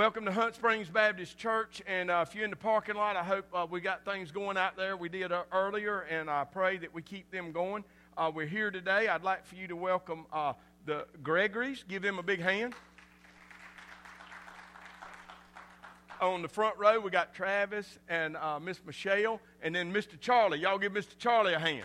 Welcome to Hunt Springs Baptist Church, and if you're in the parking lot, I hope we got things going out there. We did earlier, and I pray that we keep them going. We're here today. I'd like for you to welcome the Gregories. Give them a big hand. On the front row, we got Travis and Miss Michelle, and then Mr. Charlie. Y'all give Mr. Charlie a hand.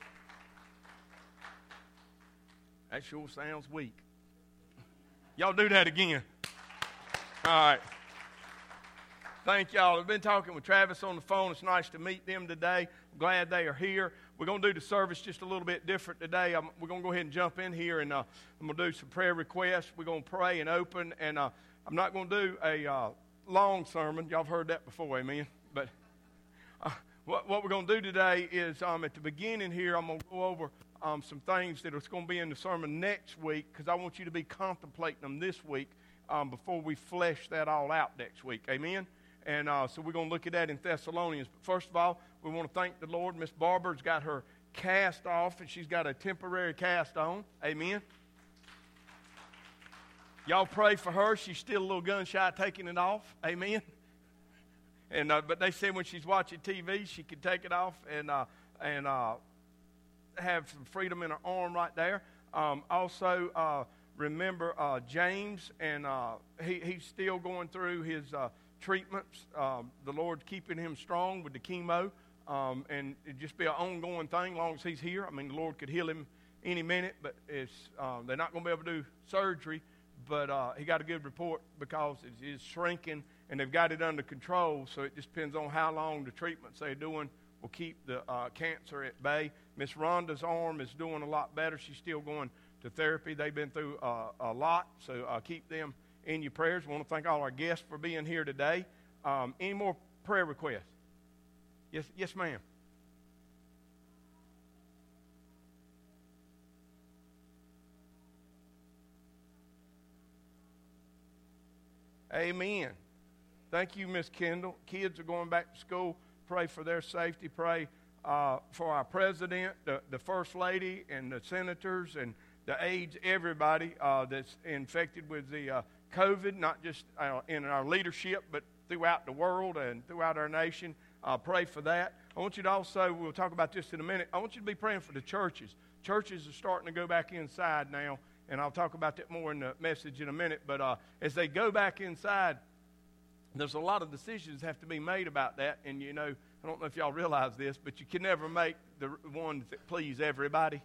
That sure sounds weak. Y'all do that again. All right. Thank y'all. I've been talking with Travis on the phone. It's nice to meet them today. I'm glad they are here. We're going to do the service just a little bit different today. We're going to go ahead and jump in here, and I'm going to do some prayer requests. We're going to pray and open, and I'm not going to do a long sermon. Y'all have heard that before, amen? But what we're going to do today is at the beginning here, I'm going to go over some things that are going to be in the sermon next week, because I want you to be contemplating them this week before we flesh that all out next week. Amen? And so we're going to look at that in Thessalonians. But first of all, we want to thank the Lord. Miss Barbara's got her cast off, and she's got a temporary cast on. Amen? Y'all pray for her. She's still a little gun-shy taking it off. Amen? And but they said when she's watching TV, she can take it off and have some freedom in her arm right there. Also, remember James, and he's still going through his treatments. The Lord's keeping him strong with the chemo, and it just be an ongoing thing as long as he's here. I mean, the Lord could heal him any minute, but they're not going to be able to do surgery. But he got a good report because it is shrinking, and they've got it under control. So it just depends on how long the treatments they're doing will keep the cancer at bay. Miss Rhonda's arm is doing a lot better. She's still going to therapy. They've been through a lot, so keep them in your prayers. We want to thank all our guests for being here today. Any more prayer requests? Yes, ma'am. Amen. Thank you, Miss Kendall. Kids are going back to school. Pray for their safety. Pray for our president, the first lady, and the senators, and the aides, everybody that's infected with the COVID, not just in our leadership, but throughout the world and throughout our nation. Pray for that. I want you to also, we'll talk about this in a minute, I want you to be praying for the churches. Churches are starting to go back inside now, and I'll talk about that more in the message in a minute. But as they go back inside, there's a lot of decisions that have to be made about that. And, you know, I don't know if y'all realize this, but you can never make the ones that please everybody.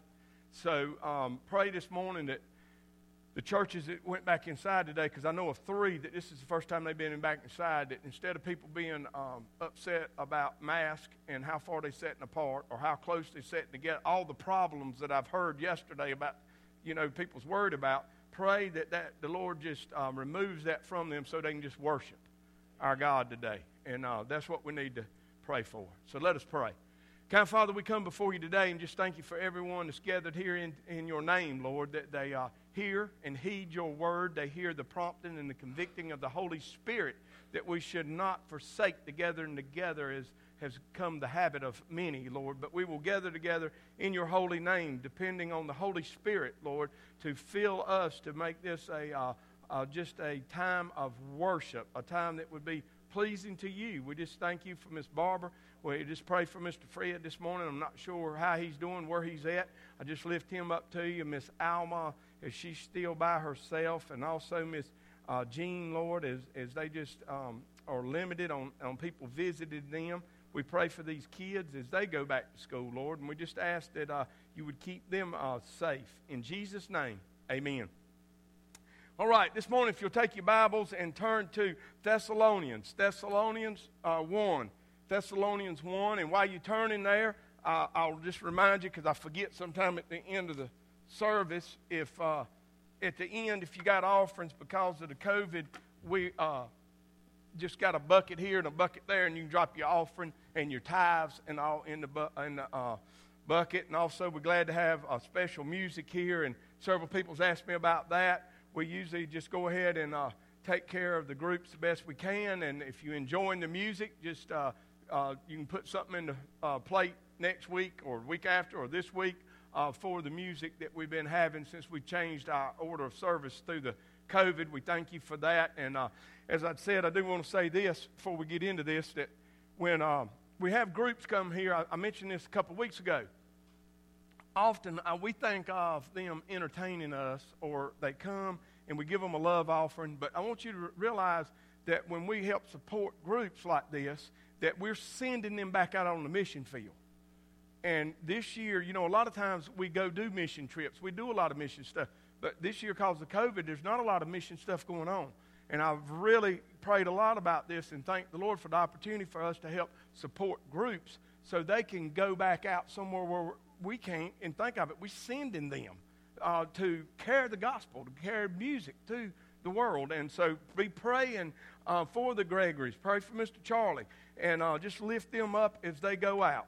So pray this morning that the churches that went back inside today, because I know of 3 that this is the first time they've been back inside, that instead of people being upset about masks and how far they're sitting apart or how close they're sitting together, all the problems that I've heard yesterday about, you know, people's worried about, pray that the Lord just removes that from them so they can just worship our God today. And that's what we need to pray for. So let us pray. Kind Father, we come before you today and just thank you for everyone that's gathered here in your name, Lord, that they hear and heed your word. They hear the prompting and the convicting of the Holy Spirit, that we should not forsake the gathering together as has come the habit of many, Lord, but we will gather together in your holy name, depending on the Holy Spirit, Lord, to fill us to make this just a time of worship, a time that would be pleasing to you. We just thank you for Miss Barbara. We just pray for Mr. Fred this morning. I'm not sure how he's doing, where he's at. I just lift him up to you. Miss Alma, as she's still by herself, and also Miss Jean, Lord, as they just are limited on people visiting them. We pray for these kids as they go back to school, Lord, and we just ask that you would keep them safe. In Jesus' name, amen. All right, this morning, if you'll take your Bibles and turn to Thessalonians 1. Thessalonians 1, and while you're turning there, I'll just remind you, because I forget sometime at the end of the service, if at the end, if you got offerings because of the COVID, we just got a bucket here and a bucket there, and you can drop your offering and your tithes and all in the bucket. And also, we're glad to have special music here, and several people's asked me about that. We usually just go ahead and take care of the groups the best we can, and if you're enjoying the music, just you can put something in the plate next week or week after or this week for the music that we've been having since we changed our order of service through the COVID. We thank you for that. And as I said, I do want to say this before we get into this, that when we have groups come here, I mentioned this a couple of weeks ago, often we think of them entertaining us, or they come and we give them a love offering. But I want you to realize that when we help support groups like this, that we're sending them back out on the mission field. And this year, you know, a lot of times we go do mission trips. We do a lot of mission stuff. But this year, because of COVID, there's not a lot of mission stuff going on. And I've really prayed a lot about this and thanked the Lord for the opportunity for us to help support groups so they can go back out somewhere where we can't. And think of it, we're sending them to carry the gospel, to carry music to the world. And so be praying for the Gregories. Pray for Mr. Charlie. And just lift them up as they go out.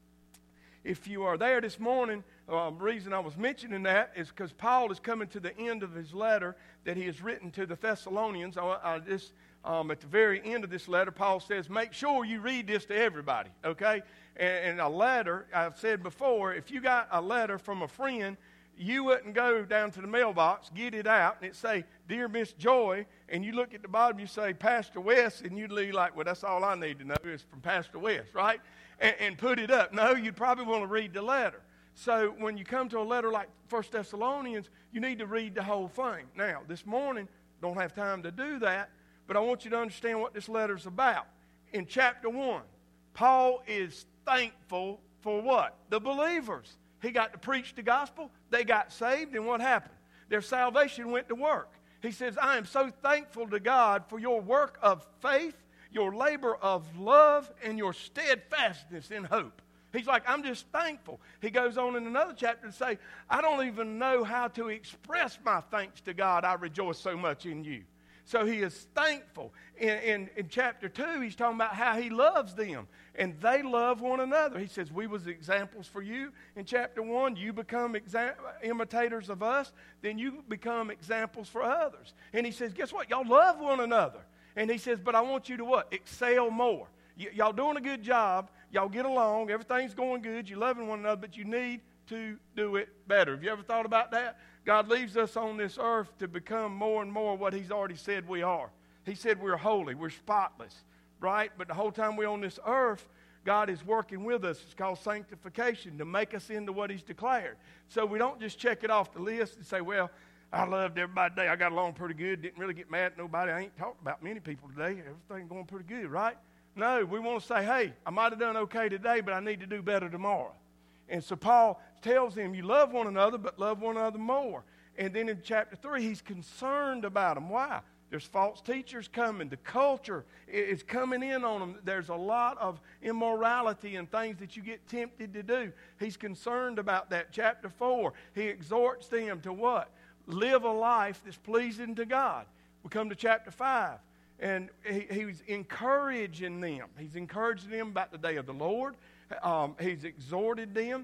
If you are there this morning, the reason I was mentioning that is because Paul is coming to the end of his letter that he has written to the Thessalonians. At the very end of this letter, Paul says, make sure you read this to everybody, okay? And a letter, I've said before, if you got a letter from a friend, you wouldn't go down to the mailbox, get it out, and it say, Dear Miss Joy, and you look at the bottom, you say, Pastor West, and you'd be like, well, that's all I need to know is from Pastor West, right? And put it up. No, you'd probably want to read the letter. So when you come to a letter like 1 Thessalonians, you need to read the whole thing. Now, this morning, don't have time to do that, but I want you to understand what this letter's about. In chapter 1, Paul is thankful for what? The believers. He got to preach the gospel. They got saved, and what happened? Their salvation went to work. He says, I am so thankful to God for your work of faith, your labor of love, and your steadfastness in hope. He's like, I'm just thankful. He goes on in another chapter to say, I don't even know how to express my thanks to God. I rejoice so much in you. So he is thankful. In chapter 2, he's talking about how he loves them, and they love one another. He says, we was examples for you. In chapter 1, you become imitators of us, then you become examples for others. And he says, guess what? Y'all love one another. And he says, but I want you to what? Excel more. Y'all doing a good job. Y'all get along. Everything's going good. You're loving one another, but you need to do it better. Have you ever thought about that? God leaves us on this earth to become more and more what he's already said we are. He said we're holy. We're spotless, right? But the whole time we're on this earth, God is working with us. It's called sanctification, to make us into what he's declared. So we don't just check it off the list and say, well, I loved everybody today. I got along pretty good. Didn't really get mad at nobody. I ain't talked about many people today. Everything's going pretty good, right? No, we want to say, hey, I might have done okay today, but I need to do better tomorrow. And so Paul tells them, you love one another, but love one another more. And then in chapter 3, he's concerned about them. Why? There's false teachers coming. The culture is coming in on them. There's a lot of immorality and things that you get tempted to do. He's concerned about that. Chapter 4, he exhorts them to what? Live a life that's pleasing to God. We come to chapter 5, and he's encouraging them. He's encouraging them about the day of the Lord. He's exhorted them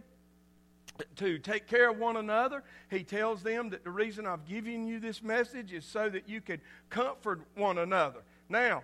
to take care of one another. He tells them that the reason I've given you this message is so that you could comfort one another. Now,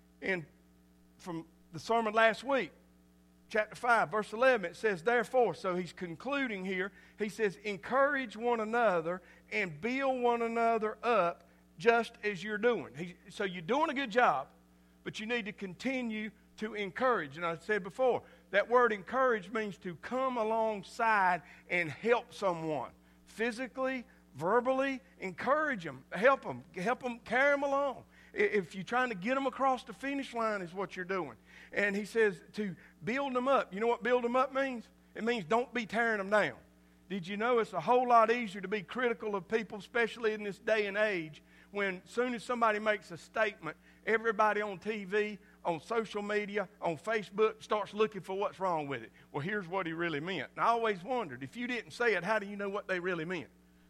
from the sermon last week, chapter 5, verse 11, it says, therefore, so he's concluding here, he says, encourage one another and build one another up just as you're doing. So you're doing a good job, but you need to continue to encourage. And I said before, that word encourage means to come alongside and help someone. Physically, verbally, encourage them, help them, carry them along. If you're trying to get them across the finish line is what you're doing. And he says to build them up. You know what build them up means? It means don't be tearing them down. Did you know it's a whole lot easier to be critical of people, especially in this day and age, when as soon as somebody makes a statement, everybody on TV, on social media, on Facebook starts looking for what's wrong with it. Well, here's what he really meant. And I always wondered, if you didn't say it, how do you know what they really meant?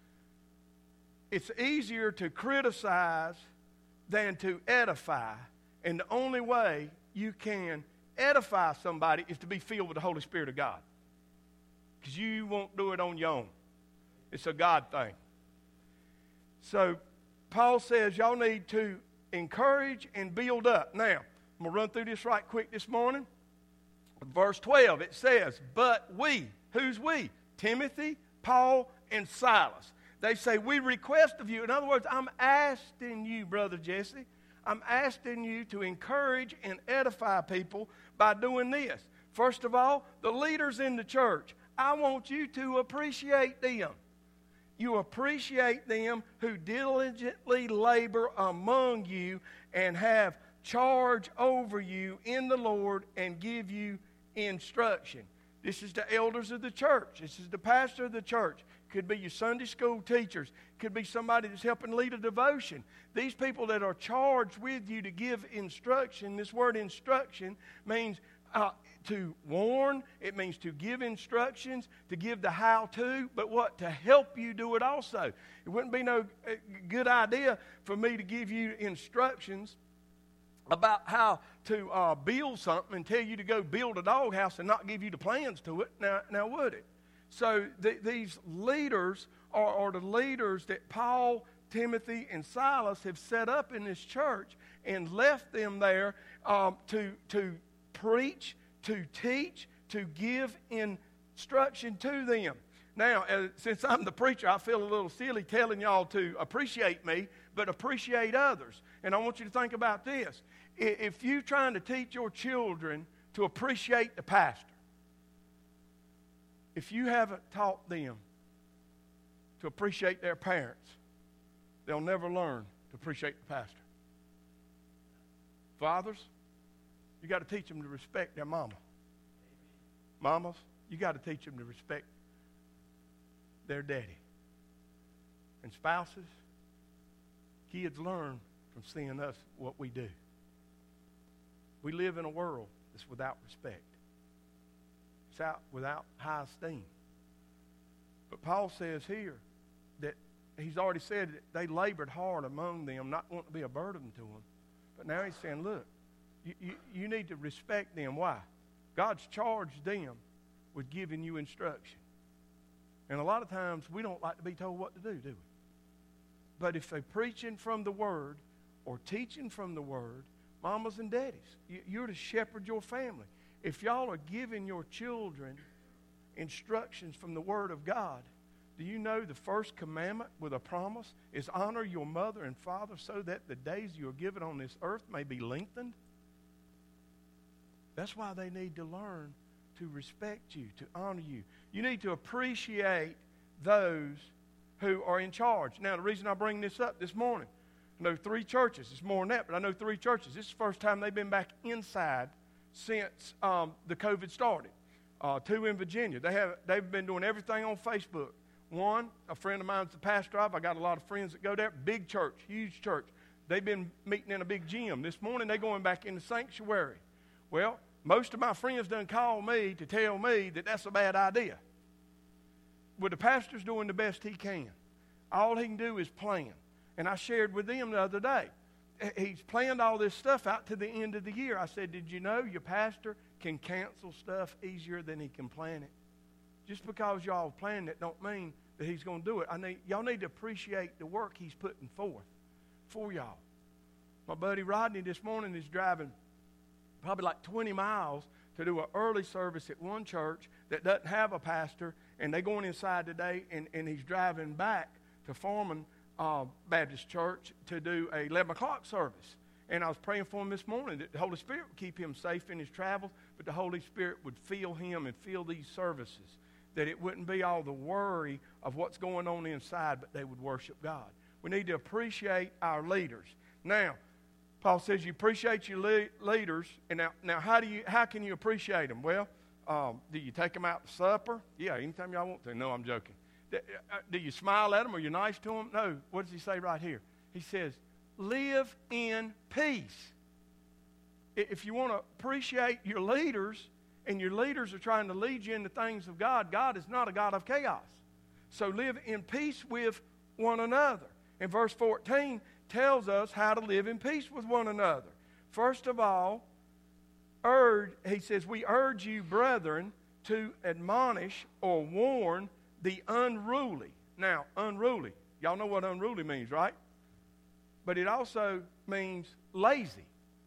It's easier to criticize than to edify. And the only way you can edify somebody is to be filled with the Holy Spirit of God. Because you won't do it on your own. It's a God thing. So Paul says y'all need to encourage and build up. Now, I'm going to run through this right quick this morning. Verse 12, it says, but we, who's we? Timothy, Paul, and Silas. They say, we request of you. In other words, I'm asking you, Brother Jesse, I'm asking you to encourage and edify people by doing this. First of all, the leaders in the church, I want you to appreciate them. You appreciate them who diligently labor among you and have charge over you in the Lord and give you instruction. This is the elders of the church. This is the pastor of the church. Could be your Sunday school teachers. Could be somebody that's helping lead a devotion. These people that are charged with you to give instruction. This word instruction means to warn. It means to give instructions, to give the how-to, but what? To help you do it also. It wouldn't be no good idea for me to give you instructions about how to build something and tell you to go build a doghouse and not give you the plans to it. Now would it? So these leaders are the leaders that Paul, Timothy, and Silas have set up in this church and left them there to preach, to teach, to give instruction to them. Now, since I'm the preacher, I feel a little silly telling y'all to appreciate me, but appreciate others. And I want you to think about this. If you're trying to teach your children to appreciate the pastor, if you haven't taught them to appreciate their parents, they'll never learn to appreciate the pastor. Fathers, you got to teach them to respect their mama. Mamas, you got to teach them to respect their daddy. And spouses, kids learn from seeing us what we do. We live in a world that's without respect. It's out without high esteem. But Paul says here that he's already said that they labored hard among them, not wanting to be a burden to them. But now he's saying, look, you need to respect them. Why? God's charged them with giving you instruction. And a lot of times we don't like to be told what to do we? But if they're preaching from the Word or teaching from the Word, mamas and daddies, you're to shepherd your family. If y'all are giving your children instructions from the Word of God, do you know the first commandment with a promise is honor your mother and father so that the days you are given on this earth may be lengthened? That's why they need to learn to respect you, to honor you. You need to appreciate those who are in charge. Now, the reason I bring this up this morning, I know 3 churches. It's more than that, but I know 3 churches. This is the first time they've been back inside since the COVID started. 2 in Virginia. They've been doing everything on Facebook. One, a friend of mine's the pastor of. I got a lot of friends that go there. Big church, huge church. They've been meeting in a big gym. This morning they're going back in the sanctuary. Well, most of my friends done called me to tell me that that's a bad idea. Well, the pastor's doing the best he can. All he can do is plan. And I shared with them the other day. He's planned all this stuff out to the end of the year. I said, did you know your pastor can cancel stuff easier than he can plan it? Just because y'all planned it don't mean that he's going to do it. Y'all need to appreciate the work he's putting forth for y'all. My buddy Rodney this morning is driving probably like 20 miles to do an early service at one church that doesn't have a pastor, and they're going inside today, and he's driving back to Foreman Baptist Church to do a 11 o'clock service. And I was praying for him this morning that the Holy Spirit would keep him safe in his travels, but the Holy Spirit would fill him and fill these services, that it wouldn't be all the worry of what's going on inside, but they would worship God. We need to appreciate our leaders. Now, Paul says you appreciate your leaders, and now how can you appreciate them? Well, do you take them out to supper? Yeah, anytime y'all want to. No, I'm joking. Do you smile at them? Are you nice to them? No. What does he say right here? He says, live in peace. If you want to appreciate your leaders, and your leaders are trying to lead you in the things of God, God is not a God of chaos. So live in peace with one another. And verse 14 tells us how to live in peace with one another. First of all, he says, we urge you, brethren, to admonish or warn the unruly. Now, unruly. Y'all know what unruly means, right? But it also means lazy.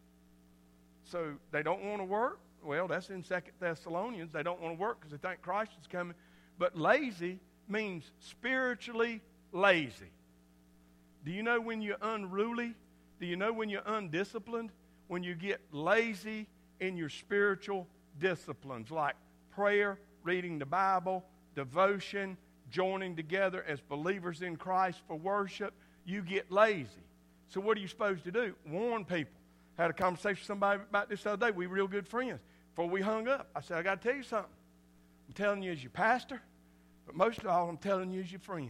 So they don't want to work. Well, that's in 2 Thessalonians. They don't want to work because they think Christ is coming. But lazy means spiritually lazy. Do you know when you're unruly? Do you know when you're undisciplined? When you get lazy in your spiritual disciplines like prayer, reading the Bible, devotion, joining together as believers in Christ for worship, you get lazy. So what are you supposed to do? Warn people. Had a conversation with somebody about this the other day. We were real good friends. Before we hung up, I said, I got to tell you something. I'm telling you as your pastor, but most of all, I'm telling you as your friend.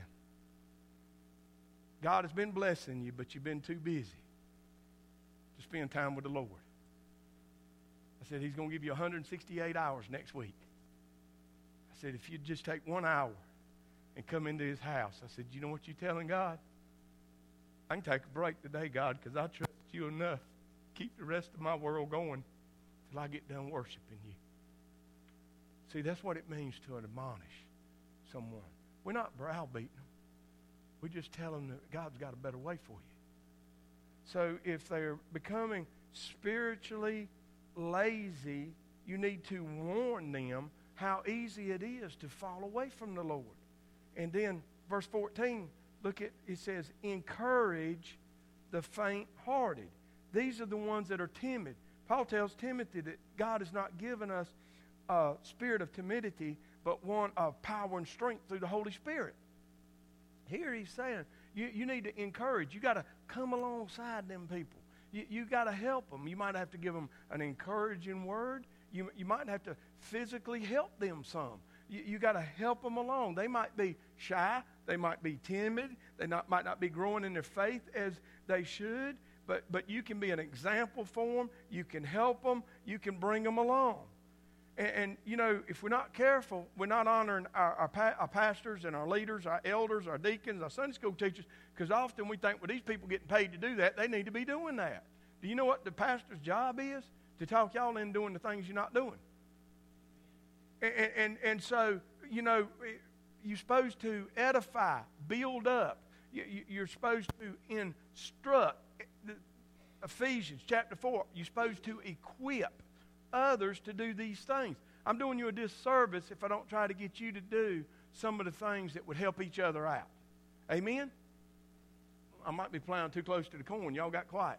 God has been blessing you, but you've been too busy to spend time with the Lord. I said, He's going to give you 168 hours next week. I said, if you'd just take 1 hour and come into His house. I said, you know what you're telling God? I can take a break today, God, because I trust you enough to keep the rest of my world going till I get done worshiping you. See, that's what it means to admonish someone. We're not browbeating them. We just tell them that God's got a better way for you. So if they're becoming spiritually lazy, you need to warn them how easy it is to fall away from the Lord. And then verse 14, look at, it says, encourage the faint-hearted. These are the ones that are timid. Paul tells Timothy that God has not given us a spirit of timidity, but one of power and strength through the Holy Spirit. Here he's saying, you need to encourage. You got to come alongside them people. You got to help them. You might have to give them an encouraging word. You might have to physically help them some. You got to help them along. They might be shy. They might be timid. They might not be growing in their faith as they should. But you can be an example for them. You can help them. You can bring them along. And you know, if we're not careful, we're not honoring our pastors and our leaders, our elders, our deacons, our Sunday school teachers, because often we think, well, these people getting paid to do that, they need to be doing that. Do you know what the pastor's job is? To talk y'all into doing the things you're not doing. And so, you know, you're supposed to edify, build up. You're supposed to instruct. Ephesians chapter 4, you're supposed to equip others to do these things. I'm doing you a disservice if I don't try to get you to do some of the things that would help each other out. Amen? I might be plowing too close to the corn. Y'all got quiet.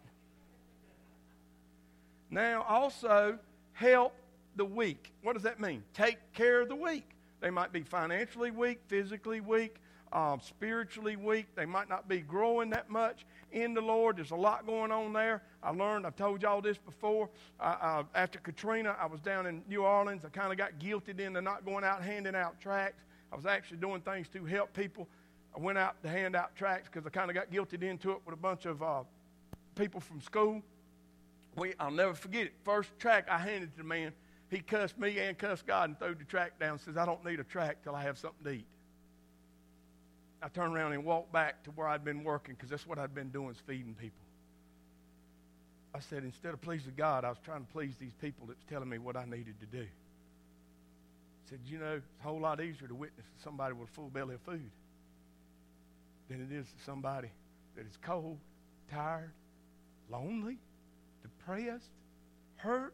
Now, also, help the weak. What does that mean? Take care of the weak. They might be financially weak, physically weak, spiritually weak. They might not be growing that much in the Lord. There's a lot going on there. I've told y'all this before. After Katrina, I was down in New Orleans. I kind of got guilted into not going out handing out tracts. I was actually doing things to help people. I went out to hand out tracts because I kind of got guilted into it with a bunch of people from school. I'll never forget it. First tract I handed to the man, he cussed me and cussed God and threw the tract down and says, I don't need a tract till I have something to eat. I turned around and walked back to where I'd been working because that's what I'd been doing, is feeding people. I said, instead of pleasing God, I was trying to please these people that was telling me what I needed to do. I said, you know, it's a whole lot easier to witness to somebody with a full belly of food than it is to somebody that is cold, tired, lonely, depressed, hurt.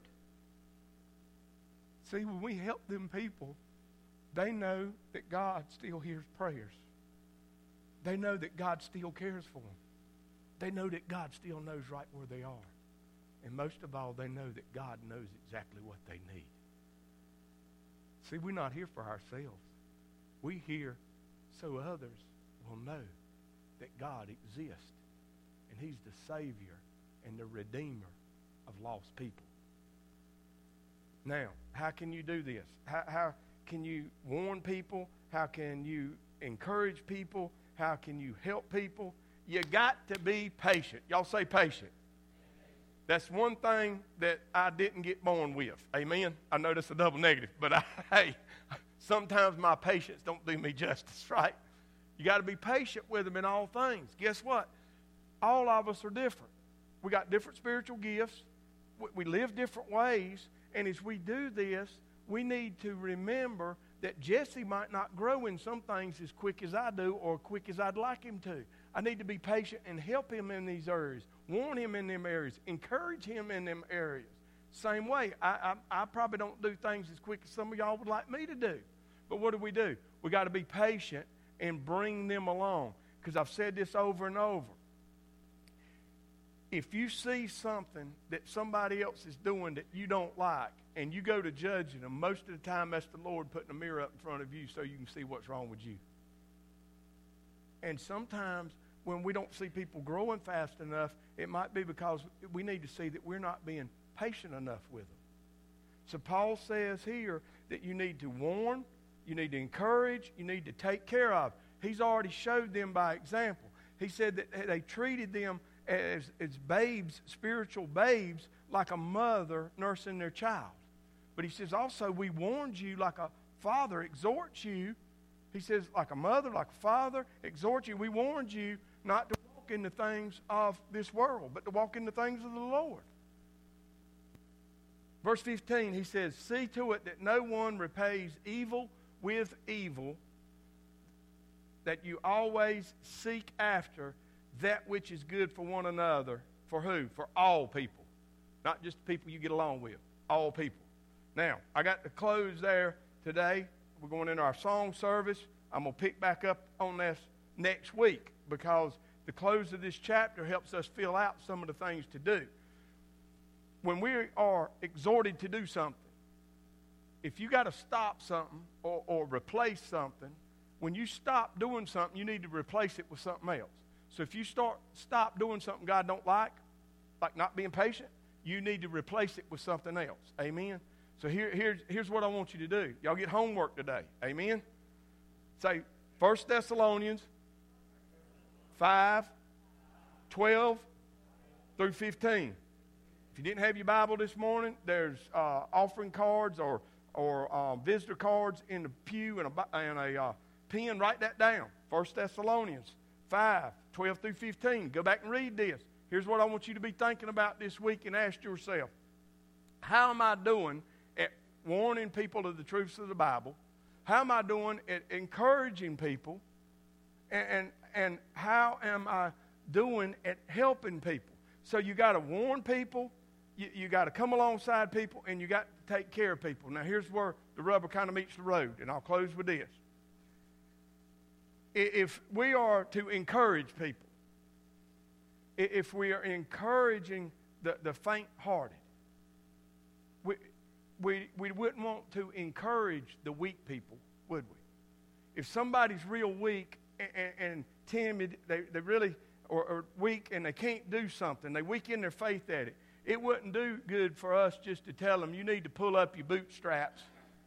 See, when we help them people, they know that God still hears prayers. They know that God still cares for them. They know that God still knows right where they are. And most of all, they know that God knows exactly what they need. See, we're not here for ourselves. We're here so others will know that God exists. And He's the Savior and the Redeemer of lost people. Now, how can you do this? How can you warn people? How can you encourage people? How can you help people? You got to be patient. Y'all say patient. That's one thing that I didn't get born with. Amen? I know that's a double negative, but hey, sometimes my patience don't do me justice, right? You got to be patient with them in all things. Guess what? All of us are different. We got different spiritual gifts. We live different ways. And as we do this, we need to remember that Jesse might not grow in some things as quick as I do or quick as I'd like him to. I need to be patient and help him in these areas, warn him in them areas, encourage him in them areas. Same way, I probably don't do things as quick as some of y'all would like me to do. But what do? We got to be patient and bring them along. because I've said this over and over. If you see something that somebody else is doing that you don't like, and you go to judging them, most of the time that's the Lord putting a mirror up in front of you so you can see what's wrong with you. And sometimes when we don't see people growing fast enough, it might be because we need to see that we're not being patient enough with them. So Paul says here that you need to warn, you need to encourage, you need to take care of. He's already showed them by example. He said that they treated them as babes, spiritual babes, like a mother nursing their child. But he says also, we warned you like a father exhorts you. He says, like a mother, like a father exhorts you. We warned you not to walk in the things of this world, but to walk in the things of the Lord. Verse 15, he says, see to it that no one repays evil with evil, that you always seek after that which is good for one another. For who? For all people. Not just the people you get along with. All people. Now, I got to close there today. We're going into our song service. I'm going to pick back up on this next week because the close of this chapter helps us fill out some of the things to do. When we are exhorted to do something, if you got to stop something or replace something, when you stop doing something, you need to replace it with something else. So if you stop doing something God don't like not being patient, you need to replace it with something else. Amen? So here's what I want you to do. Y'all get homework today. Amen? Say 1 Thessalonians 5:12 through 15. If you didn't have your Bible this morning, there's offering cards or visitor cards in the pew and a pen. Write that down. 1 Thessalonians 5:12 through 15. Go back and read this. Here's what I want you to be thinking about this week and ask yourself. How am I doing at warning people of the truths of the Bible? How am I doing at encouraging people? And how am I doing at helping people? So you got to warn people, you got to come alongside people, and you got to take care of people. Now here's where the rubber kind of meets the road, and I'll close with this. If we are to encourage people, if we are encouraging the faint-hearted, we wouldn't want to encourage the weak people, would we? If somebody's real weak and timid, they really are weak and they can't do something, they weak in their faith at it, it wouldn't do good for us just to tell them, you need to pull up your bootstraps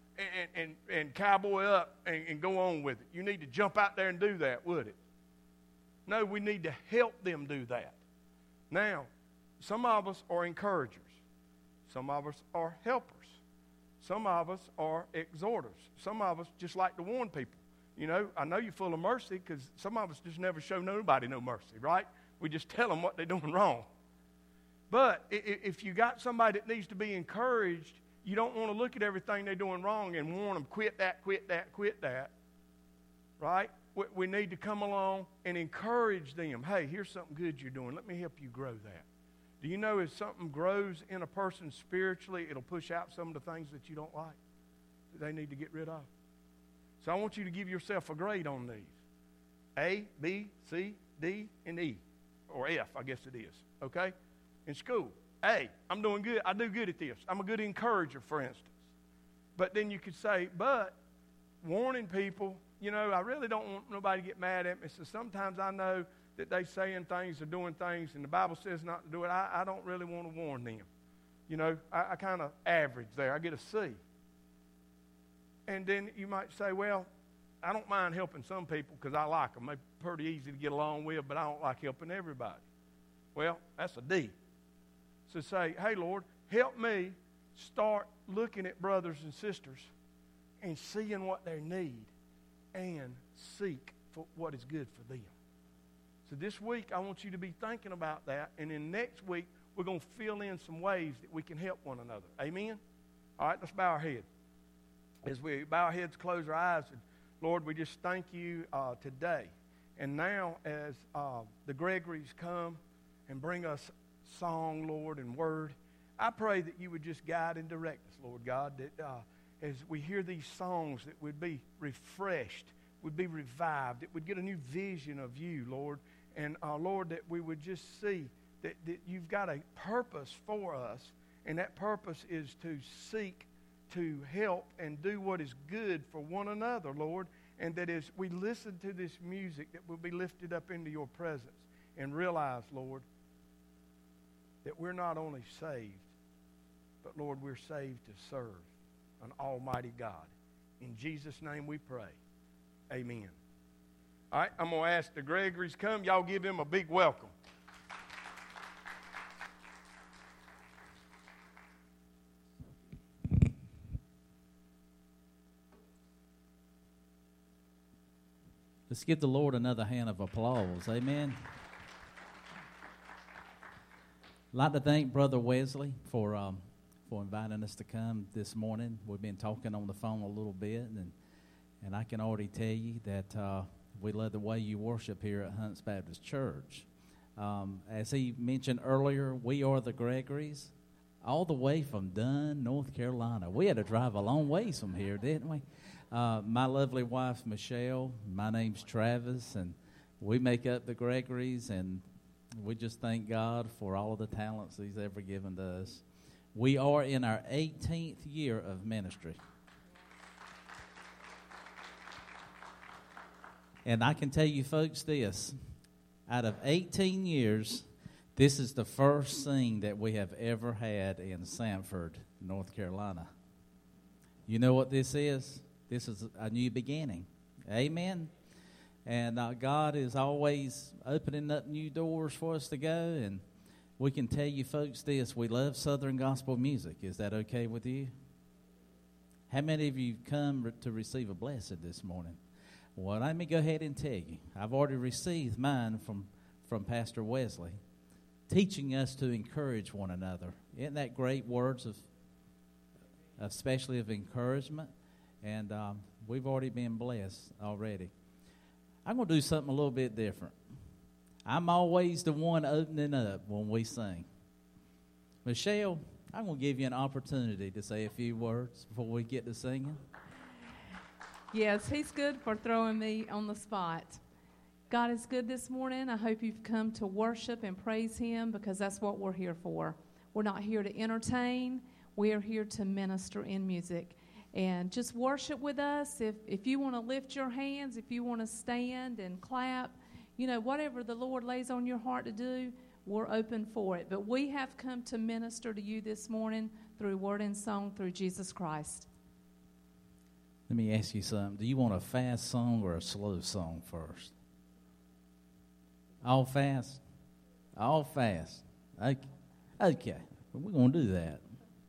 and cowboy up and go on with it. You need to jump out there and do that, would it? No, we need to help them do that. Now, some of us are encouragers. Some of us are helpers. Some of us are exhorters. Some of us just like to warn people. You know, I know you're full of mercy because some of us just never show nobody no mercy, right? We just tell them what they're doing wrong. But if you got somebody that needs to be encouraged, you don't want to look at everything they're doing wrong and warn them, quit that, quit that, quit that, right? We need to come along and encourage them. Hey, here's something good you're doing. Let me help you grow that. Do you know if something grows in a person spiritually, it'll push out some of the things that you don't like that they need to get rid of? So I want you to give yourself a grade on these. A, B, C, D, and E. Or F, I guess it is. Okay? In school. A, I'm doing good. I do good at this. I'm a good encourager, for instance. But then you could say, but warning people, you know, I really don't want nobody to get mad at me. So sometimes I know that they saying things or doing things, and the Bible says not to do it. I don't really want to warn them. You know, I kind of average there. I get a C. And then you might say, well, I don't mind helping some people because I like them. They're pretty easy to get along with, but I don't like helping everybody. Well, that's a D. So say, hey, Lord, help me start looking at brothers and sisters and seeing what they need and seek for what is good for them. So this week, I want you to be thinking about that. And then next week, we're going to fill in some ways that we can help one another. Amen? All right, let's bow our head. As we bow our heads, close our eyes, and Lord, we just thank you today. And now as the Gregories come and bring us song, Lord, and word, I pray that you would just guide and direct us, Lord God, that as we hear these songs, that we'd be refreshed, would be revived, that would get a new vision of you, Lord. And, Lord, that we would just see that you've got a purpose for us, and that purpose is to seek to help and do what is good for one another, Lord. And that as we listen to this music, that we'll be lifted up into your presence and realize, Lord, that we're not only saved, but, Lord, we're saved to serve an almighty God. In Jesus' name we pray. Amen. All right, I'm going to ask the Gregory's come. Y'all give him a big welcome. Let's give the Lord another hand of applause. Amen. I'd like to thank Brother Wesley for inviting us to come this morning. We've been talking on the phone a little bit, and I can already tell you that we love the way you worship here at Hunts Baptist Church. As he mentioned earlier, we are the Gregorys, all the way from Dunn, North Carolina. We had to drive a long ways from here, didn't we? My lovely wife, Michelle, my name's Travis, and we make up the Gregorys, and we just thank God for all of the talents he's ever given to us. We are in our 18th year of ministry. And I can tell you folks this, out of 18 years, this is the first thing that we have ever had in Sanford, North Carolina. You know what this is? This is a new beginning. Amen. And God is always opening up new doors for us to go. And we can tell you folks this, we love Southern gospel music. Is that okay with you? How many of you come to receive a blessing this morning? Well, let me go ahead and tell you. I've already received mine from Pastor Wesley, teaching us to encourage one another. Isn't that great words of, especially of encouragement? And we've already been blessed already. I'm going to do something a little bit different. I'm always the one opening up when we sing. Michelle, I'm going to give you an opportunity to say a few words before we get to singing. Yes, he's good for throwing me on the spot. God is good this morning. I hope you've come to worship and praise him, because that's what we're here for. We're not here to entertain. We are here to minister in music. And just worship with us. If you want to lift your hands, if you want to stand and clap, whatever the Lord lays on your heart to do, we're open for it. But we have come to minister to you this morning through word and song through Jesus Christ. Let me ask you something. Do you want a fast song or a slow song first? All fast? All fast. Okay. We're going to do that.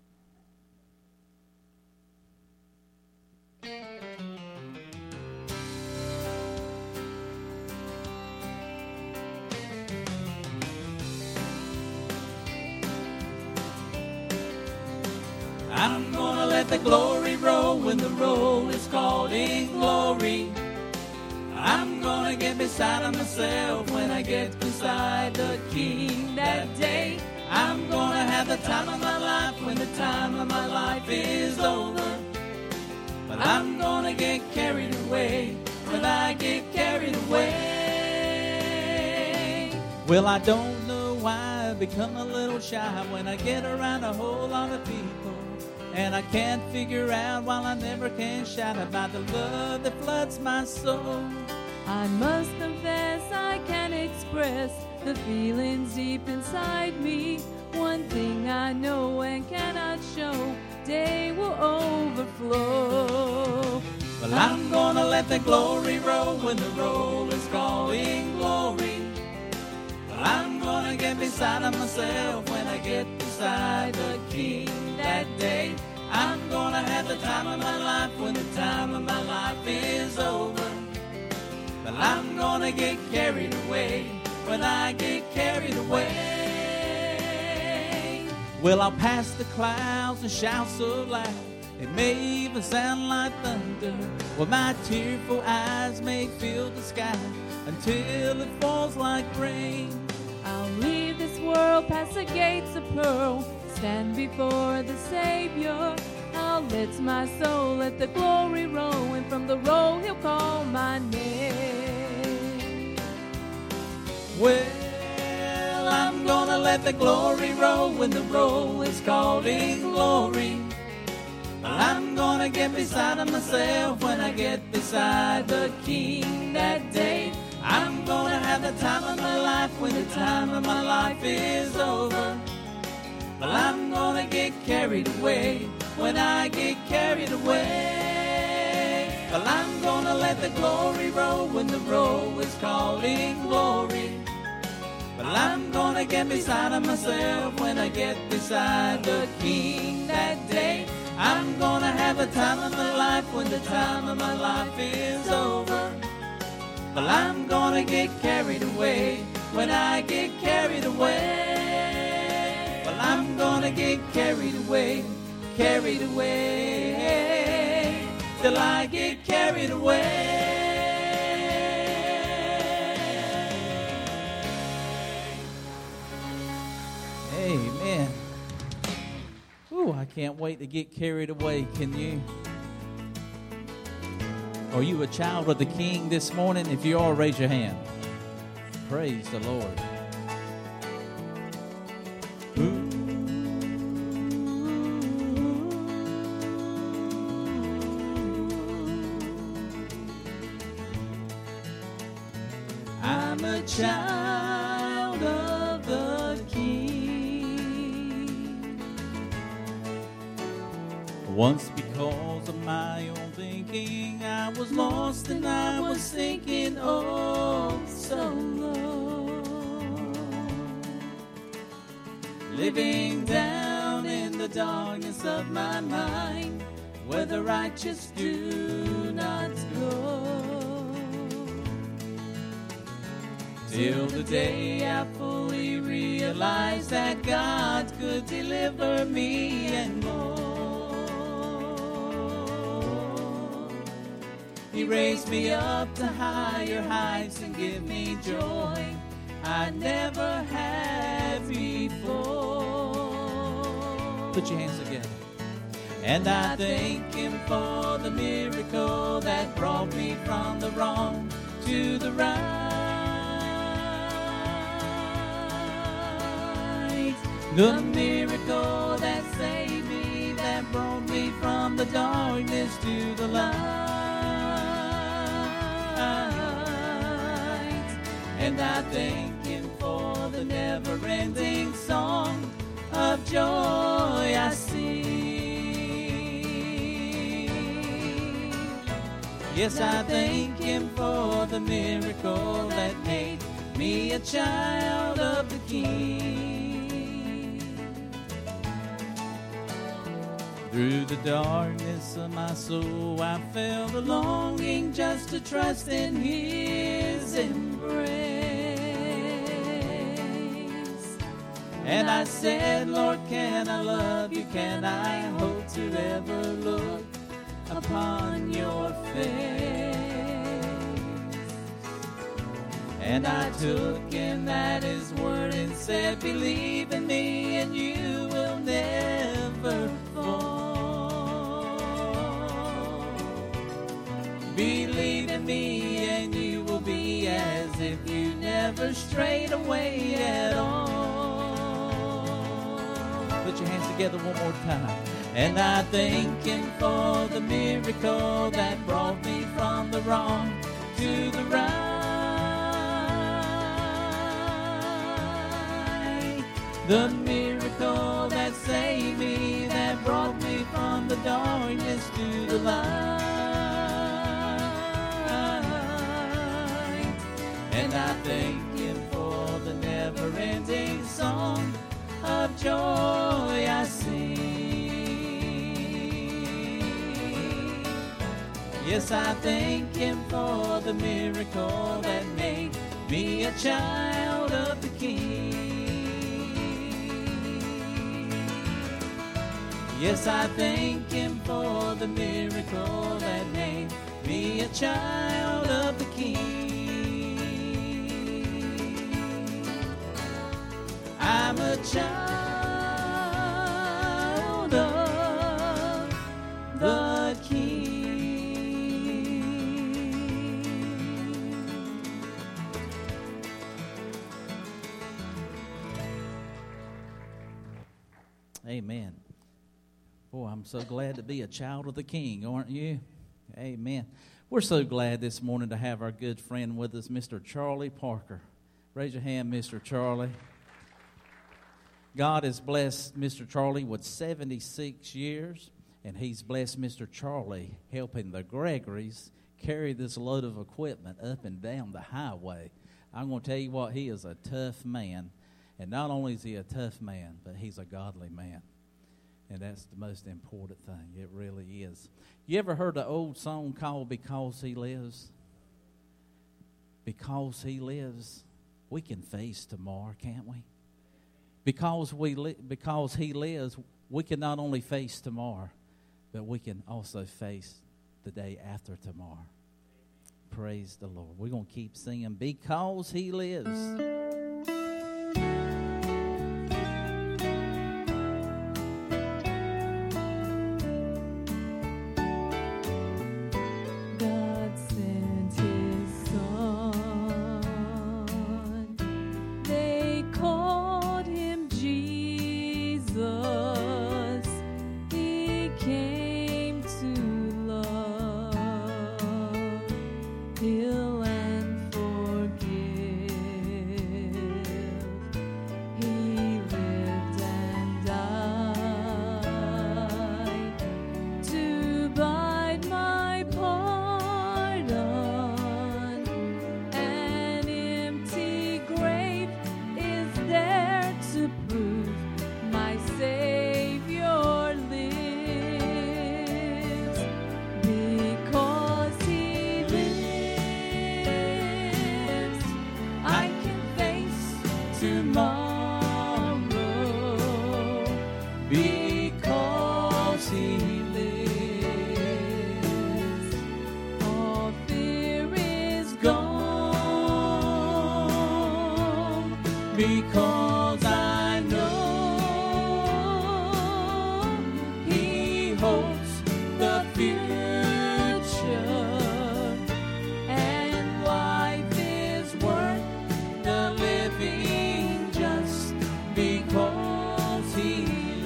I'm gonna let the glory roll when the roll is called in glory. I'm gonna get beside of myself when I get beside the King that day. I'm gonna have the time of my life when the time of my life is over. But I'm gonna get carried away when I get carried away. Well, I don't know why I become a little shy when I get around a whole lot of people. And I can't figure out why I never can shout about the love that floods my soul. I must confess I can't express the feelings deep inside me. One thing I know and cannot show, day will overflow. Well, I'm gonna let the glory roll when the roll is calling glory. Well, I'm gonna get beside of myself when I get beside the King that day. I'm gonna have the time of my life when the time of my life is over. But I'm gonna get carried away when I get carried away. Well, I'll pass the clouds and shout so loud, it may even sound like thunder. Well, my tearful eyes may fill the sky until it falls like rain. I'll leave this world past the gates of pearl, stand before the Savior. I'll all lets my soul let the glory roll, and from the roll he'll call my name. Well, I'm gonna let the glory roll when the roll is called in glory. Well, I'm gonna get beside of myself when I get beside the King that day. I'm gonna have the time of my life when the time of my life is over. Well, I'm gonna get carried away when I get carried away. Well, I'm gonna let the glory roll when the roll is called in glory. Well, I'm gonna get beside of myself when I get beside the King that day. I'm gonna have a time of my life when the time of my life is over. Well, I'm gonna get carried away when I get carried away. Well, I'm gonna get carried away till I get carried away. Amen. Ooh, I can't wait to get carried away. Can you? Are you a child of the King this morning? If you are, raise your hand. Praise the Lord. Ooh. I'm a child of the King. Once because of my own thinking, I was lost and I was sinking oh so low, living down in the darkness of my mind, where the righteous do not go. Till the day I fully realized that God could deliver me and more. He raised me up to higher heights and give me joy I never had before. Put your hands together. And I thank Him for the miracle that brought me from the wrong to the right. The miracle that saved me, that brought me from the darkness to the light. And I thank Him for the never-ending song of joy I sing. Yes, I thank Him for the miracle that made me a child of the King. Through the darkness of my soul, I felt a longing just to trust in His embrace. And I said, Lord, can I love you? Can I hope to ever look upon your face? And I took Him at His word and said, believe in me and you will never fall. Believe in me and you will be as if you never strayed away at all. Put your hands together one more time. And I thank Him for the miracle that brought me from the wrong to the right. The miracle that saved me, that brought me from the darkness to the light. And I thank Him for the never-ending song of joy I sing. Yes, I thank Him for the miracle that made me a child of the King. Yes, I thank Him for the miracle that made me a child of the King. I'm a child of Amen. Boy, I'm so glad to be a child of the King, aren't you? Amen. We're so glad this morning to have our good friend with us, Mr. Charlie Parker. Raise your hand, Mr. Charlie. God has blessed Mr. Charlie with 76 years, and he's blessed Mr. Charlie helping the Gregorys carry this load of equipment up and down the highway. I'm going to tell you what, he is a tough man. And not only is he a tough man, but he's a godly man. And that's the most important thing. It really is. You ever heard the old song called Because He Lives? Because He lives, we can face tomorrow, can't we? Because He lives, we can not only face tomorrow, but we can also face the day after tomorrow. Praise the Lord. We're going to keep singing Because He Lives. Because I know He holds the future, and life is worth the living just because He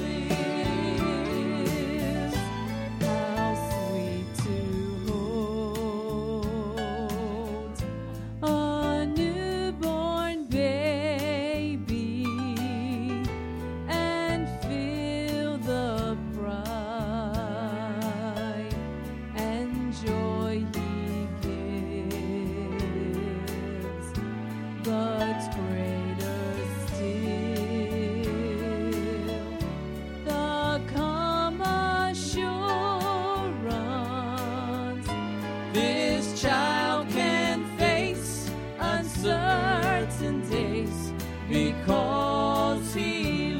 lives. How sweet to hold a newborn baby and feel the pride and joy He gives. But greater still, the calm assurance this child can face uncertain days because He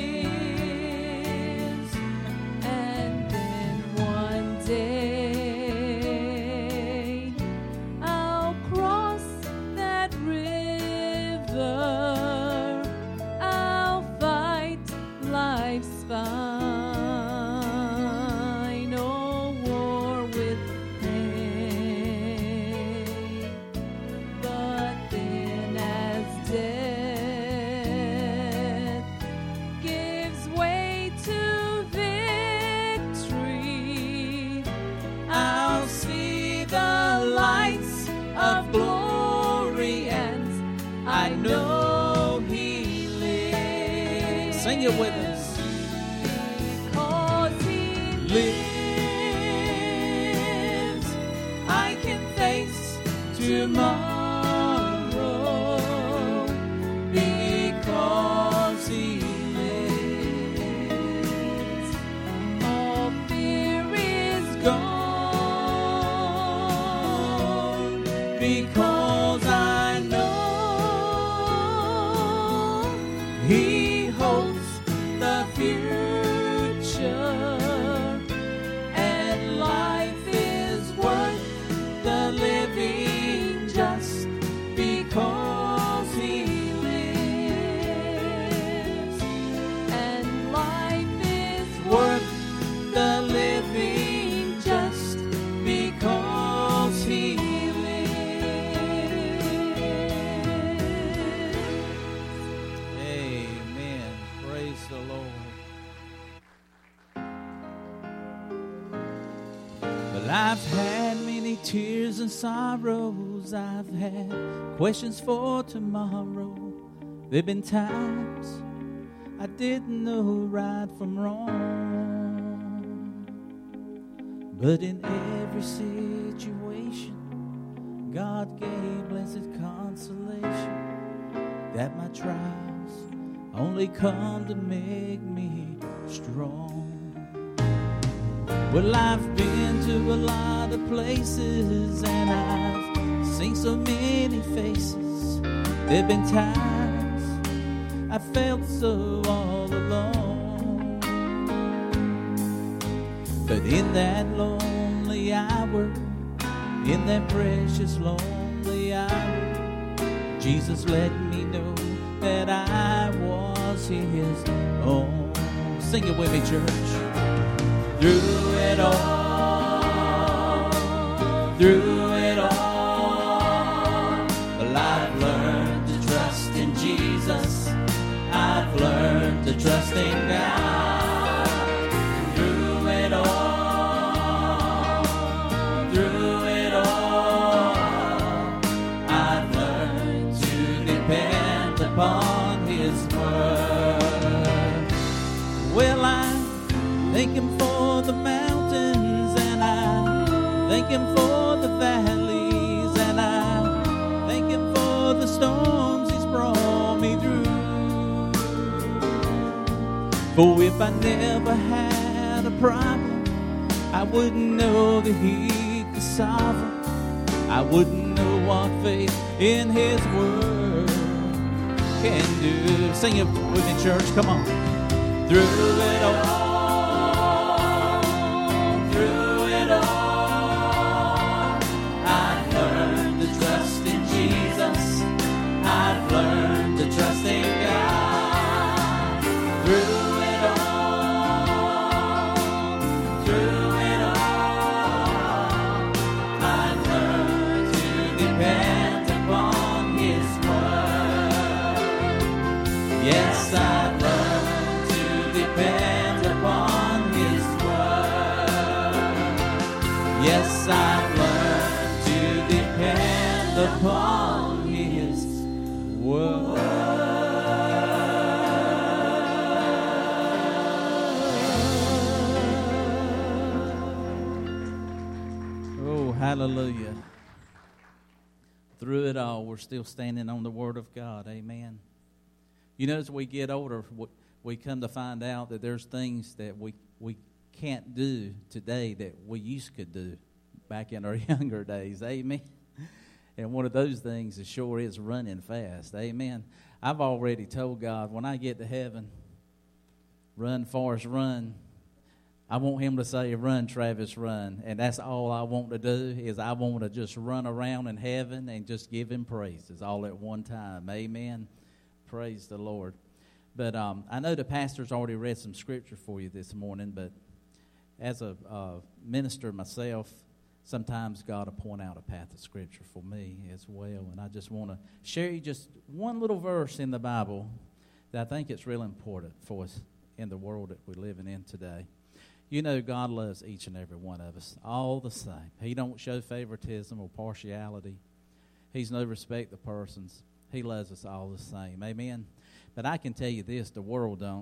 lives. And then one day I'll cross that river, I'll fight life's final war with pain. But then as death gives way to victory, I'll see the lights of glory, and I know He lives. Sing it with us. Because He lives, I can face tomorrow. Because He lives, all fear is gone. Because I know He holds the future, and life is worth the living just because He lives. And life is worth the living just because He lives. Amen. Praise the Lord. Well, I've had many tears and sorrows. I've had questions for tomorrow. There've been times I didn't know right from wrong. But in every situation, God gave blessed consolation, that my trials only come to make me strong. Well, I've been to a lot of places and I've seen so many faces. There've been times I felt so all alone. But in that lonely hour, in that precious lonely hour, Jesus let me know that I was His own. Sing it with me, church. Through it all, through it all, well, I've learned to trust in Jesus. I've learned to trust in God. Through it all, through it all, I've learned to depend upon His word. Well, I thank Him for the mountains, and I thank Him for the valleys, and I thank Him for the storms He's brought me through. For if I never had a problem, I wouldn't know that He could solve it. I wouldn't know what faith in His word can do. Sing it with me, church. Come on. Through it all, through it all, I've learned to trust in Jesus. I've learned to trust in God. Through it all, through it all, I've learned to depend upon His word. Yes, I've learned to depend upon His word. Yes, I've learned to depend upon His word. Oh, hallelujah. Through it all, we're still standing on the Word of God. Amen. You know, as we get older, we come to find out that there's things that we can't do today that we used to do back in our younger days. Amen. And one of those things is sure is running fast. Amen. I've already told God, when I get to heaven, run, Forrest, run. I want Him to say, run, Travis, run. And that's all I want to do, is I want to just run around in heaven and just give Him praises all at one time. Amen. Praise the Lord. But I know the pastor's already read some scripture for you this morning, but as a minister myself, sometimes God will point out a path of scripture for me as well. And I just want to share you just one little verse in the Bible that I think it's real important for us in the world that we're living in today. You know, God loves each and every one of us all the same. He don't show favoritism or partiality. He's no respect of persons. He loves us all the same. Amen. But I can tell you this, the world don't.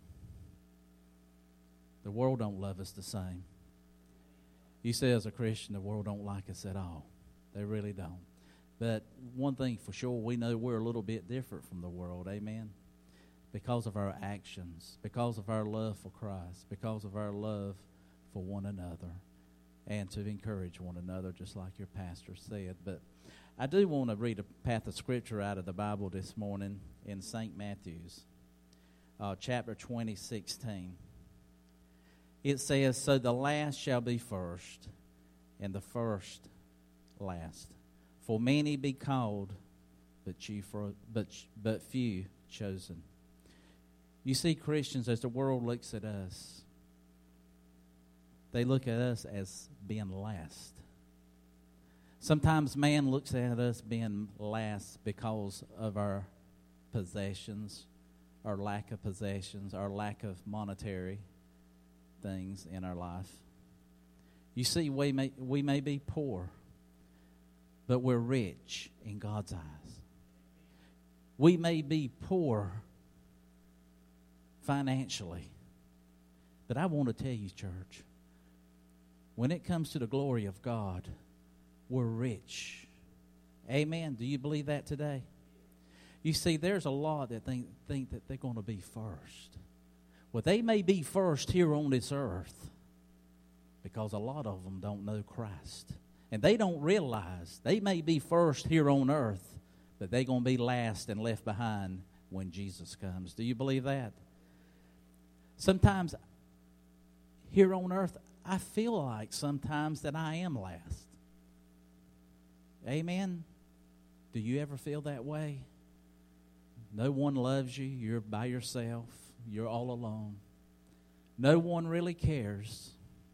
The world don't love us the same. You say as a Christian, the world don't like us at all. They really don't. But one thing for sure, we know we're a little bit different from the world. Amen. Because of our actions, because of our love for Christ, because of our love for one another, and to encourage one another, just like your pastor said. But I do want to read a path of scripture out of the Bible this morning in St. Matthew's, chapter 20:16. It says, "So the last shall be first, and the first last. For many be called, but few chosen." You see, Christians, as the world looks at us, they look at us as being last. Sometimes man looks at us being last because of our possessions, our lack of possessions, our lack of monetary things in our life. You see, we may be poor, but we're rich in God's eyes. We may be poor financially, but I want to tell you, church, when it comes to the glory of God, we're rich. Amen. Do you believe that today? You see, there's a lot that think that they're going to be first. Well, they may be first here on this earth because a lot of them don't know Christ. And they don't realize they may be first here on earth, but they're going to be last and left behind when Jesus comes. Do you believe that? Sometimes here on earth, I feel like sometimes that I am last. Amen? Do you ever feel that way? No one loves you. You're by yourself. You're all alone. No one really cares.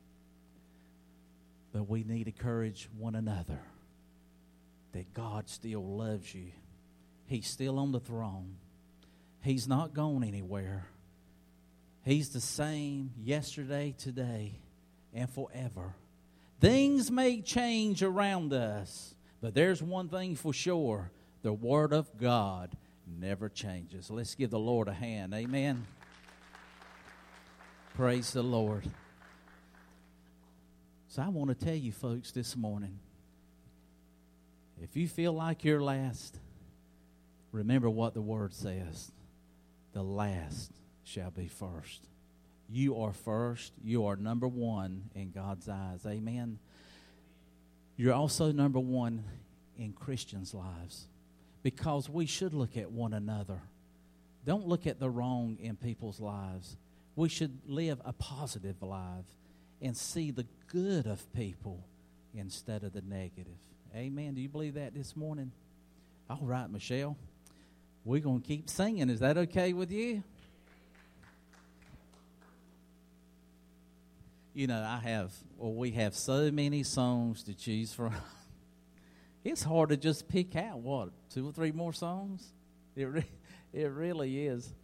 But we need to encourage one another that God still loves you. He's still on the throne. He's not gone anywhere. He's the same yesterday, today, and forever. Things may change around us, but there's one thing for sure. The Word of God never changes. Let's give the Lord a hand. Amen. Praise the Lord. So I want to tell you folks this morning, if you feel like you're last, remember what the Word says. The last shall be first. You are first. You are number one in God's eyes. Amen. You're also number one in Christians' lives, because we should look at one another. Don't look at the wrong in people's lives. We should live a positive life and see the good of people instead of the negative. Amen. Do you believe that this morning? All right, Michelle. We're going to keep singing. Is that okay with you? You know, we have so many songs to choose from. It's hard to just pick out, 2 or 3 more songs? It really is.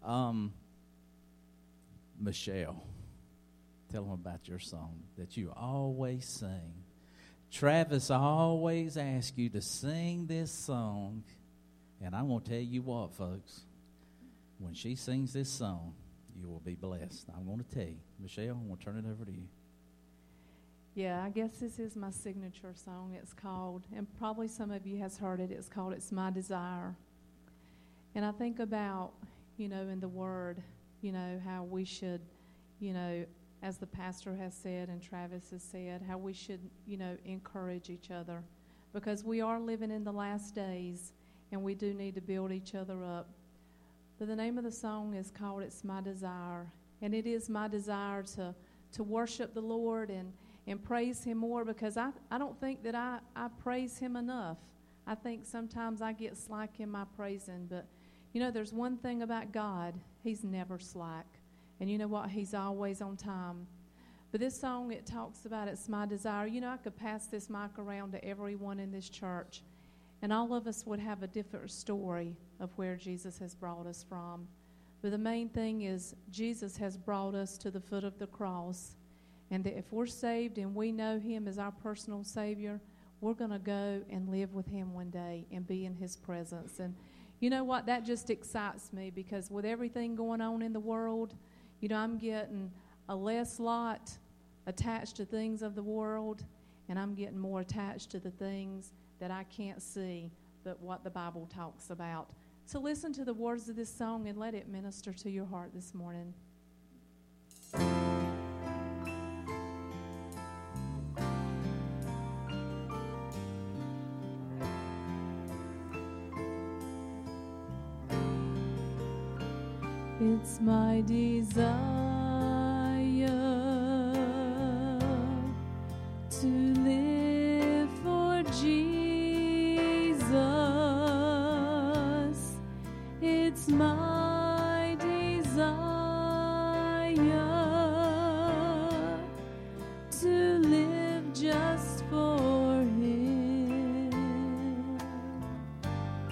Michelle, tell them about your song that you always sing. Travis always asks you to sing this song. And I'm going to tell you what, folks. When she sings this song, you will be blessed. I'm going to tell you. Michelle, I'm going to turn it over to you. Yeah, I guess this is my signature song. It's called, and probably some of you has heard it, it's called It's My Desire. And I think about, in the Word, how we should, as the pastor has said and Travis has said, how we should, encourage each other. Because we are living in the last days, and we do need to build each other up. But the name of the song is called It's My Desire. And it is my desire to worship the Lord and praise Him more, because I don't think that I praise Him enough. I think sometimes I get slack in my praising. But, there's one thing about God. He's never slack. And you know what? He's always on time. But this song, it talks about It's My Desire. I could pass this mic around to everyone in this church, and all of us would have a different story of where Jesus has brought us from. But the main thing is Jesus has brought us to the foot of the cross. And that if we're saved and we know Him as our personal Savior, we're going to go and live with Him one day and be in His presence. And you know what? That just excites me, because with everything going on in the world, I'm getting a less lot attached to things of the world, and I'm getting more attached to the things that I can't see, but what the Bible talks about. So listen to the words of this song and let it minister to your heart this morning. It's my desire to live for Jesus. It's my desire to live just for Him.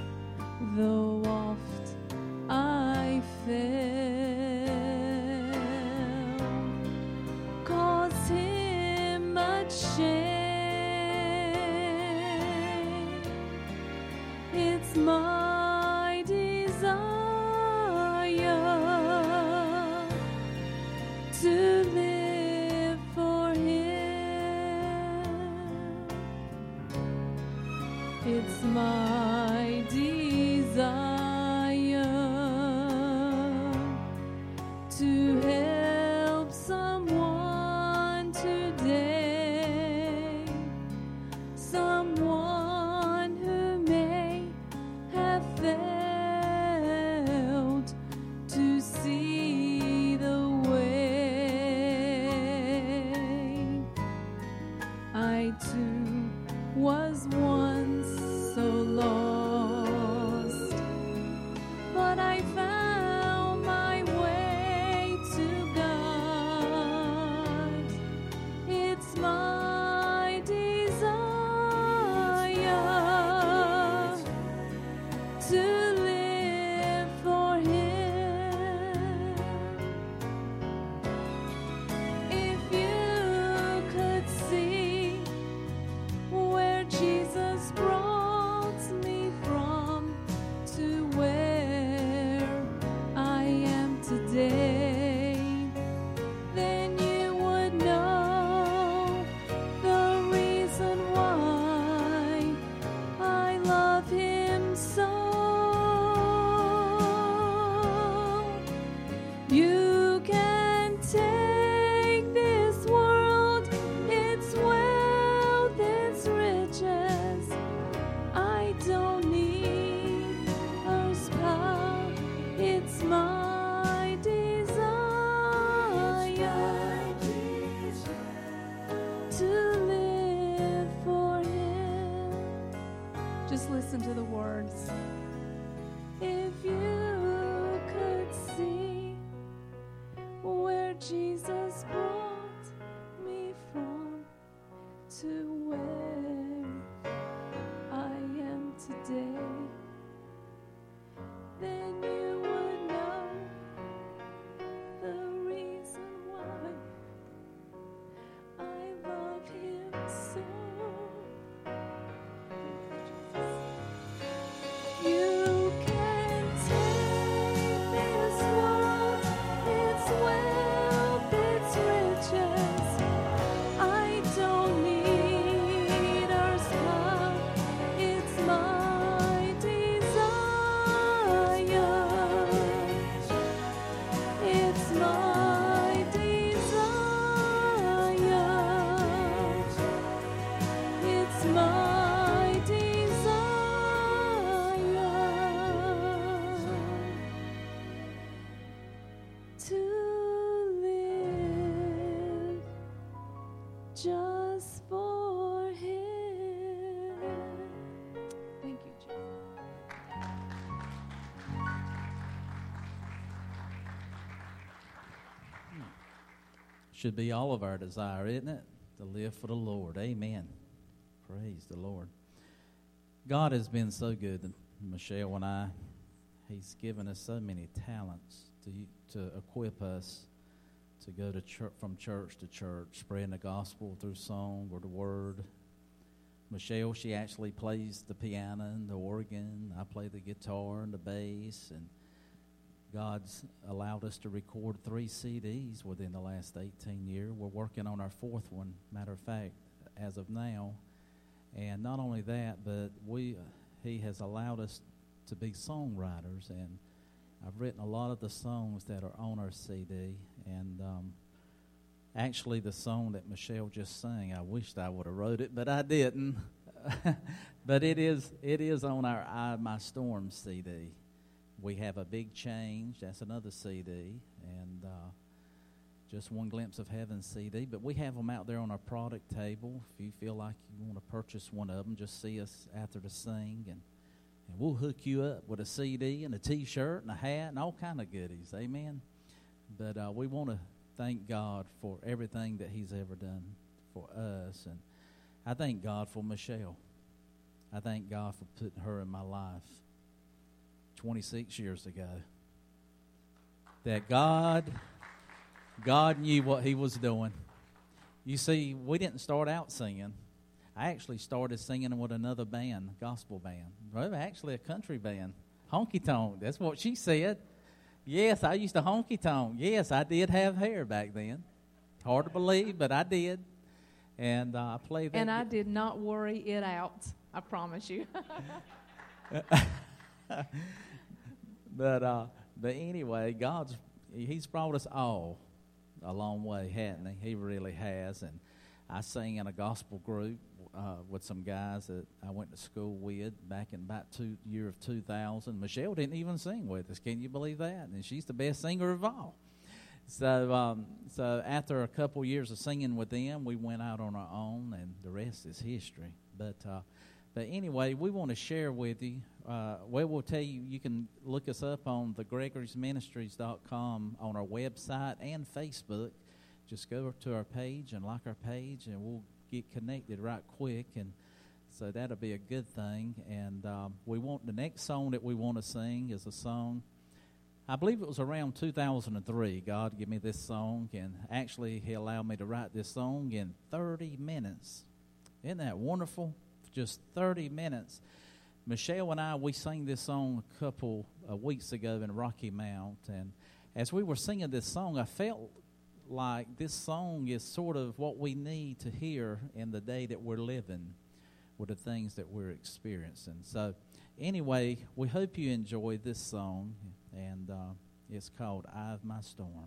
Though oft I fail, It's my desire to live for Him. It's my desire to help someone today, someone who may have failed to see the way. I too was once so lost, but I found my way to God. It's my desire to live for Him. If you could see where Jesus brought me from to where I am today, then you would know the reason why I love Him so. You can take this world, its wealth, its riches. I don't need earth's power. It's my desire to live for Him. Just listen to the words. If you could see where Jesus brought me from to where I am today, then you would know the reason why I love Him so. You can take this world, its wealth, its riches. I don't need earth's power. It's my desire. It's my desire. It's my desire to live just for Him. Thank you, Jesus. Should be all of our desire, isn't it? To live for the Lord. Amen. Praise the Lord. God has been so good to Michelle and I. He's given us so many talents to equip us to go to church, from church to church, spreading the gospel through song or the word. Michelle, she actually plays the piano and the organ. I play the guitar and the bass, and God's allowed us to record 3 CDs within the last 18 years. We're working on our 4th one, matter of fact, as of now. And not only that, but He has allowed us to be songwriters, and I've written a lot of the songs that are on our CD. And actually, the song that Michelle just sang, I wished I would have wrote it, but I didn't. But it is on our I My Storm CD. We have A Big Change. That's another CD. And Just One Glimpse of Heaven CD. But we have them out there on our product table. If you feel like you want to purchase one of them, just see us after the sing. And we'll hook you up with a CD and a T-shirt and a hat and all kind of goodies. Amen. But we want to thank God for everything that He's ever done for us. And I thank God for Michelle. I thank God for putting her in my life 26 years ago. That God knew what He was doing. You see, we didn't start out singing. I actually started singing with another band, gospel band. Well, actually a country band, honky tonk. That's what she said. Yes, I used to honky tonk. Yes, I did have hair back then. Hard to believe, but I did. And I played that. And I did not worry it out, I promise you. But anyway, He's brought us all a long way, hasn't He? He really has. And I sang in a gospel group with some guys that I went to school with back in about year of 2000. Michelle didn't even sing with us. Can you believe that? And she's the best singer of all. So after a couple years of singing with them, we went out on our own, and the rest is history. But anyway, we want to share with you. We'll tell you, you can look us up on thegregorysministries.com on our website and Facebook. Just go to our page and like our page, and we'll get connected right quick. And so that'll be a good thing. And the next song that we want to sing is a song. I believe it was around 2003. God gave me this song, and actually He allowed me to write this song in 30 minutes. Isn't that wonderful? Just 30 minutes. Michelle and I, we sang this song a couple of weeks ago in Rocky Mount, and as we were singing this song, I felt like this song is sort of what we need to hear in the day that we're living with the things that we're experiencing. So anyway, we hope you enjoyed this song, and it's called Eye of My Storm.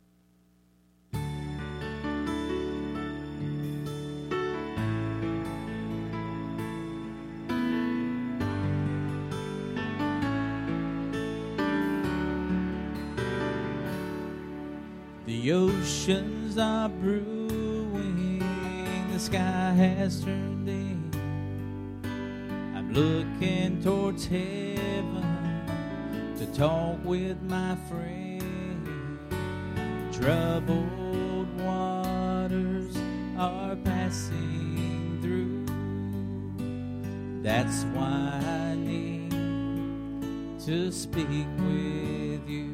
The oceans are brewing, the sky has turned in. I'm looking towards heaven to talk with my friend. Troubled waters are passing through. That's why I need to speak with you.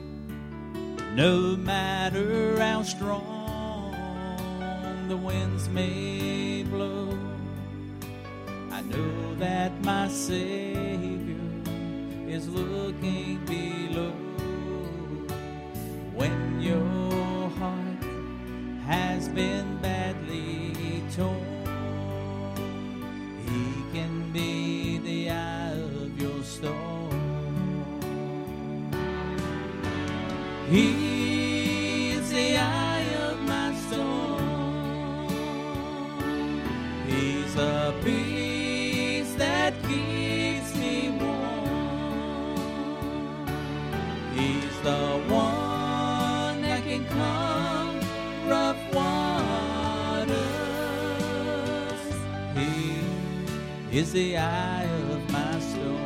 No matter how strong the winds may blow, I know that my Savior is looking below. When your heart has been badly torn, He can be the eye of your storm. He is the eye of my storm. He's a peace that keeps me warm. He's the one that can calm rough waters. He is the eye of my storm.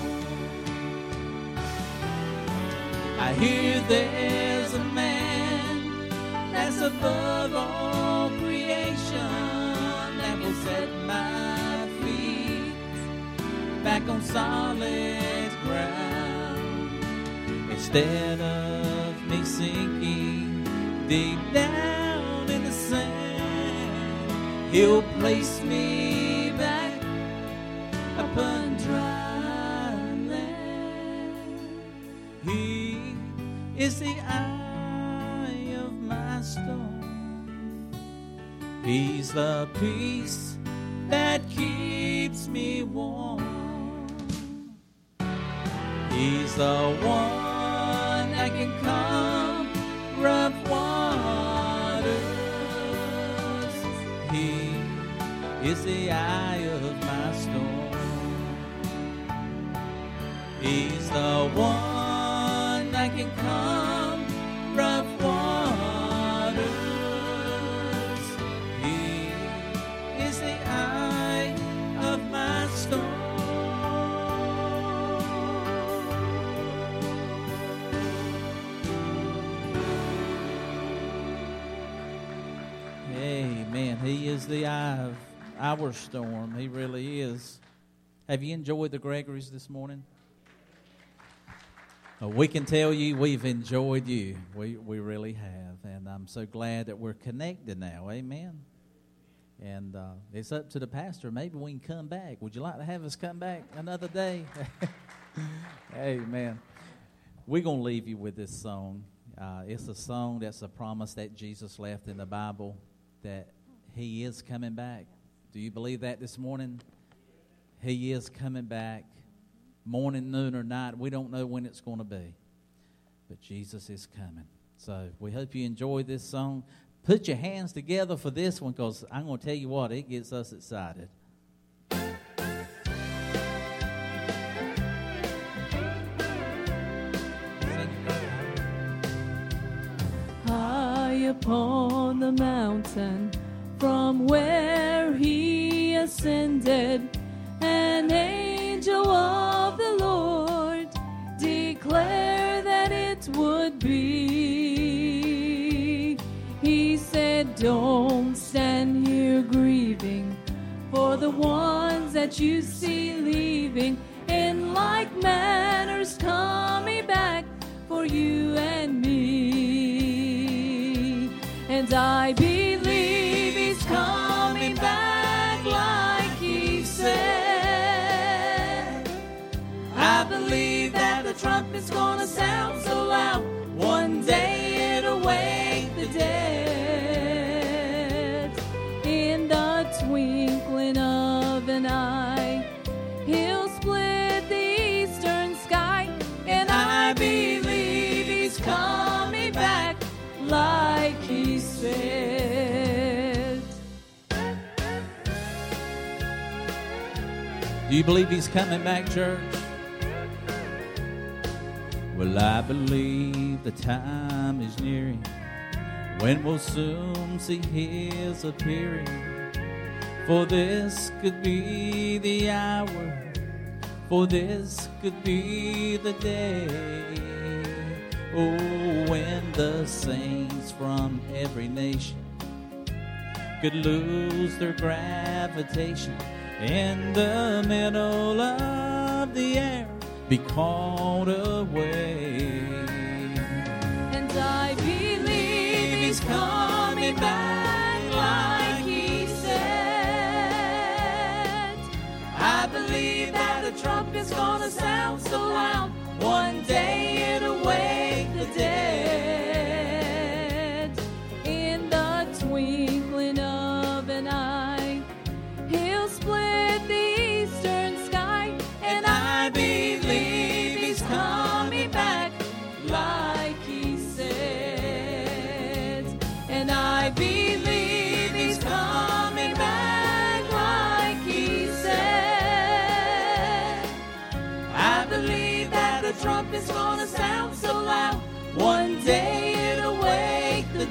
I hear there's a man that's above all creation that will set my feet back on solid ground. Instead of me sinking deep down in the sand, He'll place me back upon dry land. He is the eye of my storm. He's the peace that keeps me warm. He's the one that can calm rough waters. He is the eye of my storm. He's the one that can calm rough waters. He is the eye of my storm. Amen. He is the eye of our storm. He really is. Have you enjoyed the Gregorys this morning? We can tell you we've enjoyed you. We really have. And I'm so glad that we're connected now. Amen. And it's up to the pastor. Maybe we can come back. Would you like to have us come back another day? Amen. We're going to leave you with this song. It's a song that's a promise that Jesus left in the Bible, that he is coming back. Do you believe that this morning? He is coming back. Morning, noon, or night. We don't know when it's going to be. But Jesus is coming. So we hope you enjoy this song. Put your hands together for this one, because I'm going to tell you what, it gets us excited. High upon the mountain, from where he ascended, an angel of the Lord declared that it would be. He said, don't stand here grieving for the ones that you see leaving. In like manners coming back for you and me. And I believe he's coming back like he said. I believe that the trumpet's gonna sound so loud, one day it'll wake the dead. In the twinkling of an eye, he'll split the eastern sky. And I believe he's coming back like he said. Do you believe he's coming back, church? Well, I believe the time is nearing when we'll soon see his appearing. For this could be the hour, for this could be the day. Oh, when the saints from every nation could lose their gravitation in the middle of the air, be caught away. And I believe he's coming back like he said. I believe that a trumpet's gonna sound so loud, one day it'll wake the dead. In the twinkling of an eye, he'll split the eastern sky. And I believe he's coming back like he said. And I believe he's coming back like he said. I believe that a trumpet's gonna sound so loud, one day it'll wake the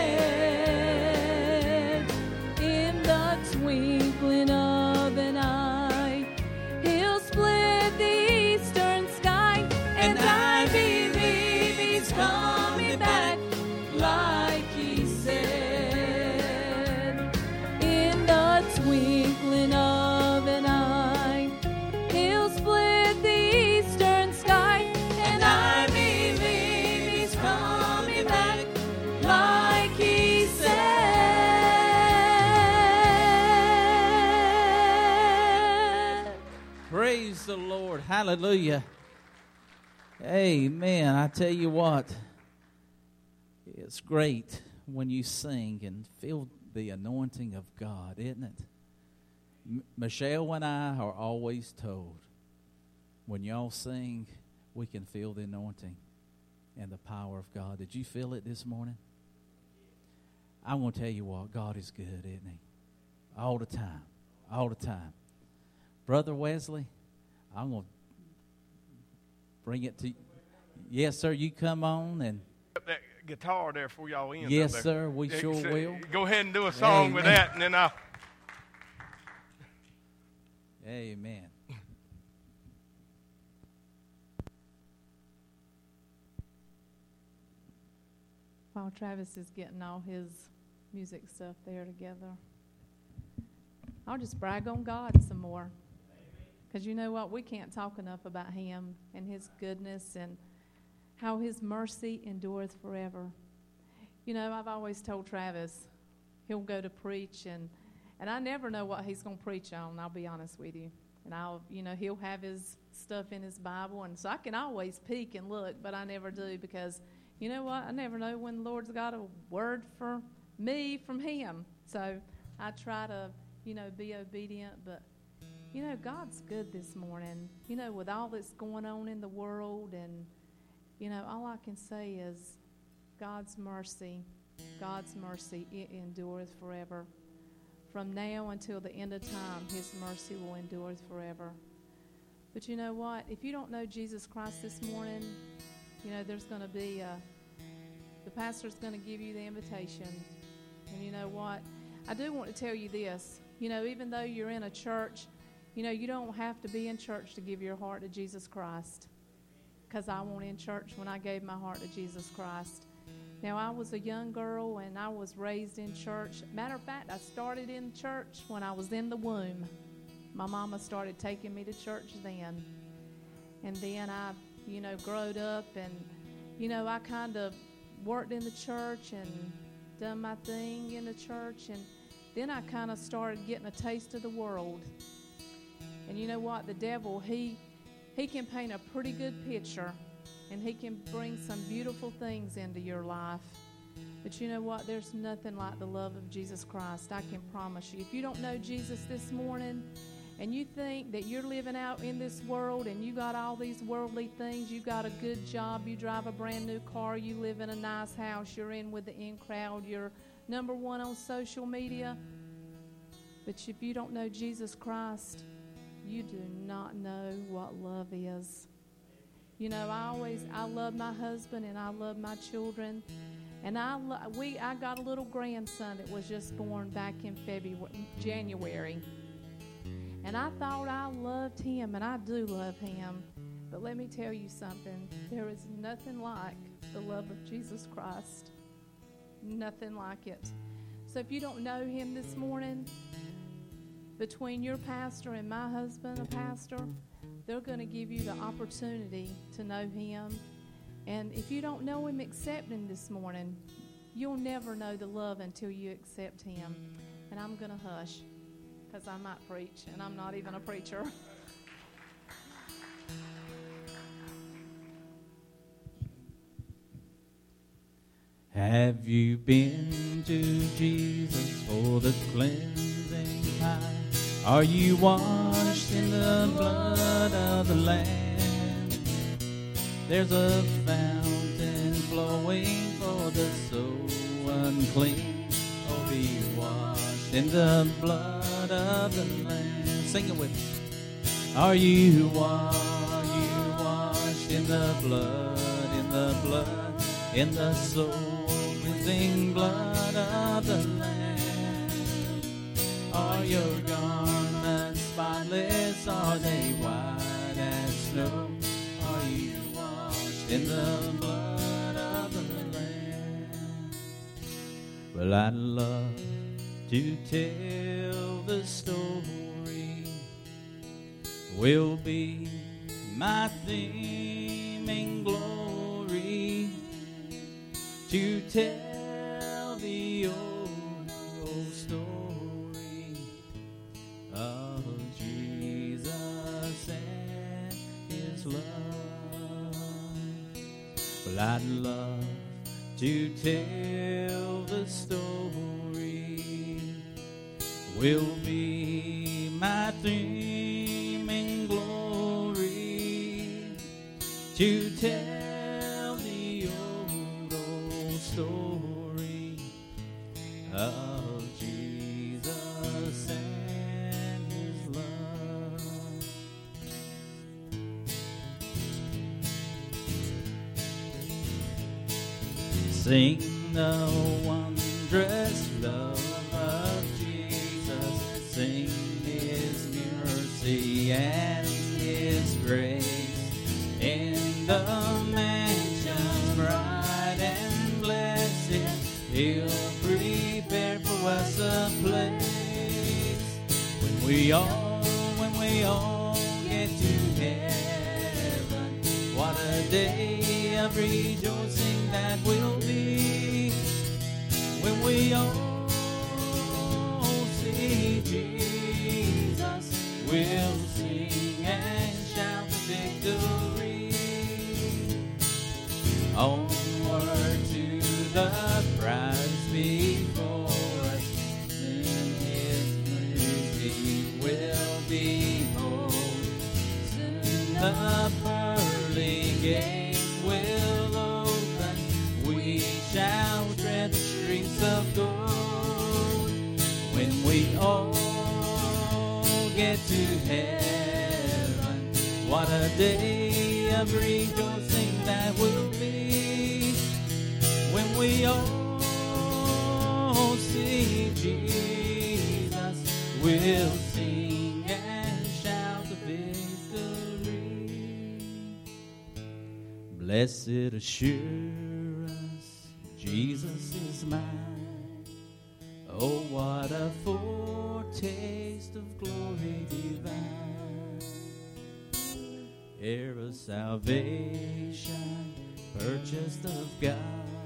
dead. In the twinkling of an eye, he'll split the eastern sky. And I believe he's coming back like he said. In the twinkling of an eye, he'll split the eastern sky. And I believe he's coming back like he said. Praise the Lord. Hallelujah. Amen. I tell you what, it's great when you sing and feel the anointing of God, isn't it? Michelle and I are always told, when y'all sing, we can feel the anointing and the power of God. Did you feel it this morning? I'm going to tell you what, God is good, isn't he? All the time. All the time. Brother Wesley, I'm going to bring it to you. Yes, sir, you come on and... That guitar there for y'all in. Yes, sir, we sure So, will. Go ahead and do a song with that, and then I'll... Amen. While Travis is getting all his music stuff there together, I'll just brag on God some more. Because you know what? We can't talk enough about him and his goodness and how his mercy endureth forever. You know, I've always told Travis, he'll go to preach, and And I never know what he's going to preach on, I'll be honest with you. And he'll have his stuff in his Bible, and so I can always peek and look, but I never do, because you know what? I never know when the Lord's got a word for me from him. So I try to, be obedient, but God's good this morning. With all that's going on in the world, and all I can say is God's mercy, it endureth forever. From now until the end of time, his mercy will endure forever. But you know what? If you don't know Jesus Christ this morning, there's going to be the pastor's going to give you the invitation. And you know what? I do want to tell you this. Even though you're in a church, you don't have to be in church to give your heart to Jesus Christ. Because I wasn't in church when I gave my heart to Jesus Christ. Now, I was a young girl, and I was raised in church. Matter of fact, I started in church when I was in the womb. My mama started taking me to church then. And then I, growed up, and, I kind of worked in the church and done my thing in the church. And then I kind of started getting a taste of the world. And you know what? The devil, he can paint a pretty good picture. And he can bring some beautiful things into your life. But you know what? There's nothing like the love of Jesus Christ. I can promise you. If you don't know Jesus this morning, and you think that you're living out in this world, and you got all these worldly things, you got a good job, you drive a brand new car, you live in a nice house, you're in with the in crowd, you're number one on social media. But if you don't know Jesus Christ, you do not know what love is. I love my husband, and I love my children, and I got a little grandson that was just born back in January, and I thought I loved him, and I do love him, but let me tell you something, there is nothing like the love of Jesus Christ, nothing like it. So if you don't know him this morning, between your pastor and my husband, a pastor, they're going to give you the opportunity to know him. And if you don't know him, accept him this morning. You'll never know the love until you accept him. And I'm going to hush, because I might preach, and I'm not even a preacher. Have you been to Jesus for the cleansing power? Are you washed in the blood of the Lamb? There's a fountain flowing for the soul unclean. Oh, be washed in the blood of the Lamb. Sing it with me. Are you washed in the blood, in the soul cleansing blood of the Lamb? Are your garments spotless? Are they white as snow? Are you washed in the blood of the Lamb? Well, I'd love to tell the story. Will be my theme in glory, to tell the old story of Jesus and his love. Well, I'd love to tell the story. Will be my theme in glory, to tell the old story of Jesus and his love. Sing the wondrous love of Jesus, sing his mercy and his grace, in the mansion bright and blessed, he'll prepare for us a place. When we all get to heaven, what a day of rejoicing that will be. When we all see the prize before us. In His mercy will behold. Soon the pearly gates will open. We shall tread the streets of gold. When we all get to heaven, what a day of rejoicing that will be. When we all see Jesus, we'll sing and shout the victory. Blessed assurance, Jesus is mine. Oh, what a foretaste of glory divine. Heir of salvation, purchased of God,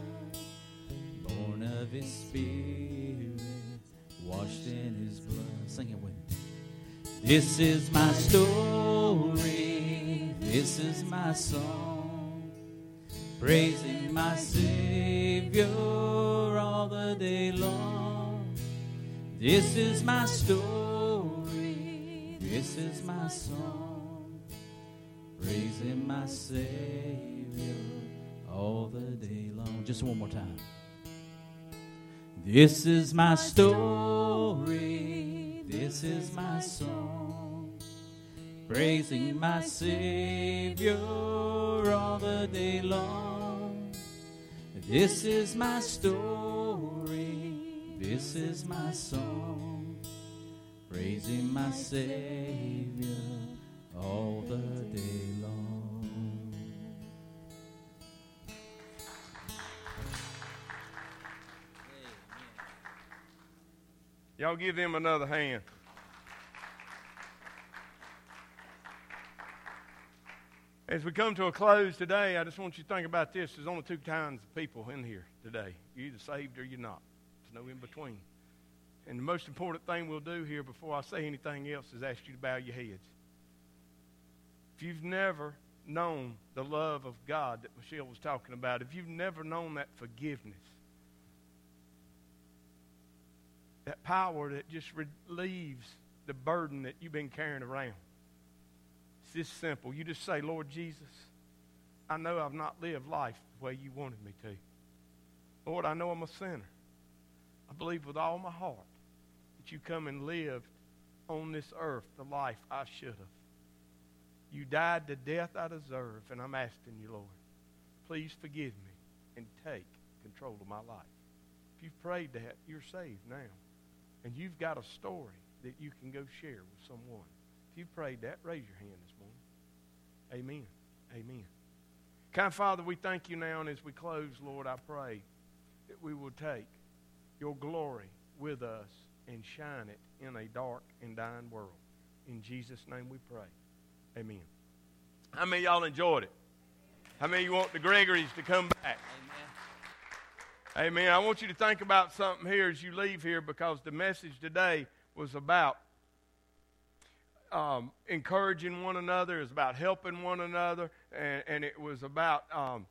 born of His Spirit, washed in His blood. Sing it with me. This is my story, this is my song, praising my Savior all the day long. This is my story, this is my song, praising my Savior all the day long. Just one more time. This is my story, this is my song, praising my Savior all the day long. This is my story, this is my song, praising my Savior all the day long. Y'all give them another hand. As we come to a close today, I just want you to think about this. There's only two kinds of people in here today. You're either saved or you're not. There's no in between. And the most important thing we'll do here before I say anything else is ask you to bow your heads. If you've never known the love of God that Michelle was talking about, if you've never known that forgiveness, that power that just relieves the burden that you've been carrying around. It's this simple. You just say, Lord Jesus, I know I've not lived life the way you wanted me to. Lord, I know I'm a sinner. I believe with all my heart that you come and lived on this earth the life I should have. You died the death I deserve, and I'm asking you, Lord, please forgive me and take control of my life. If you've prayed that, you're saved now. And you've got a story that you can go share with someone. If you've prayed that, raise your hand this morning. Amen. Amen. Kind Father, we thank you now, and as we close, Lord, I pray that we will take your glory with us and shine it in a dark and dying world. In Jesus' name we pray. Amen. How many of y'all enjoyed it? How many of you want the Gregories to come back? Amen. I want you to think about something here as you leave here, because the message today was about encouraging one another. It was about helping one another. And it was about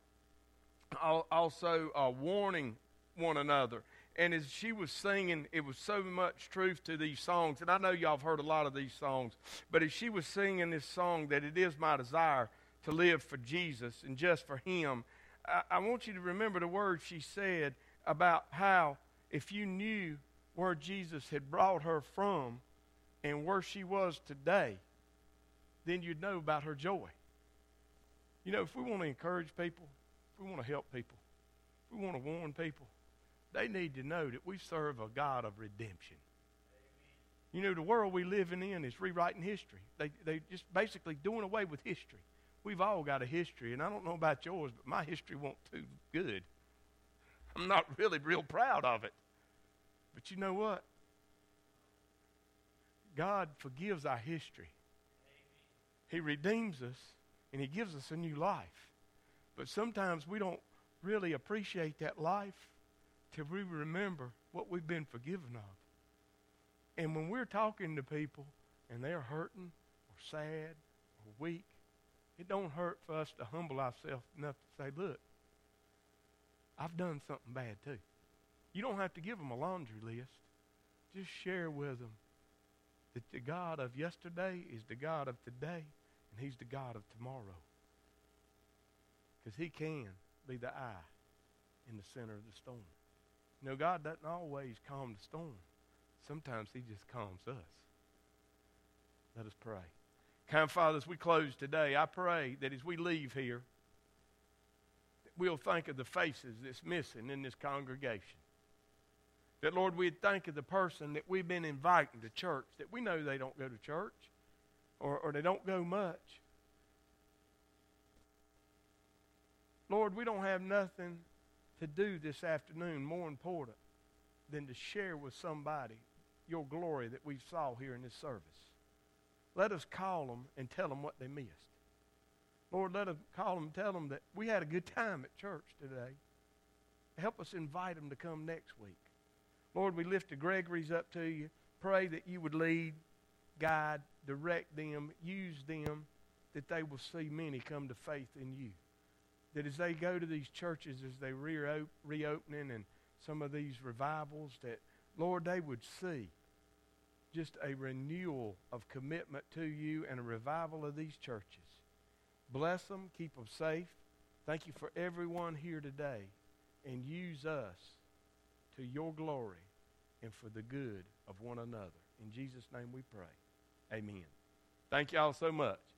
also warning one another. And as she was singing, it was so much truth to these songs. And I know y'all have heard a lot of these songs. But as she was singing this song, that it is my desire to live for Jesus and just for Him, I want you to remember the words she said about how if you knew where Jesus had brought her from and where she was today, then you'd know about her joy. You know, if we want to encourage people, if we want to help people, if we want to warn people, they need to know that we serve a God of redemption. You know, the world we living in is rewriting history. They just basically doing away with history. We've all got a history, and I don't know about yours, but my history wasn't too good. I'm not really real proud of it. But you know what? God forgives our history. He redeems us, and He gives us a new life. But sometimes we don't really appreciate that life till we remember what we've been forgiven of. And when we're talking to people and they're hurting or sad or weak, it don't hurt for us to humble ourselves enough to say, look, I've done something bad too. You don't have to give them a laundry list. Just share with them that the God of yesterday is the God of today, and He's the God of tomorrow. Because He can be the eye in the center of the storm. You know, God doesn't always calm the storm. Sometimes He just calms us. Let us pray. Kind Father, as we close today, I pray that as we leave here, that we'll think of the faces that's missing in this congregation. That, Lord, we'd think of the person that we've been inviting to church, that we know they don't go to church or they don't go much. Lord, we don't have nothing to do this afternoon more important than to share with somebody your glory that we saw here in this service. Let us call them and tell them what they missed. Lord, let us call them and tell them that we had a good time at church today. Help us invite them to come next week. Lord, we lift the Gregories up to you. Pray that you would lead, guide, direct them, use them, that they will see many come to faith in you. That as they go to these churches, as they reopening and some of these revivals, that, Lord, they would see just a renewal of commitment to you and a revival of these churches. Bless them, keep them safe. Thank you for everyone here today, and use us to your glory and for the good of one another. In Jesus' name we pray. Amen. Thank y'all so much.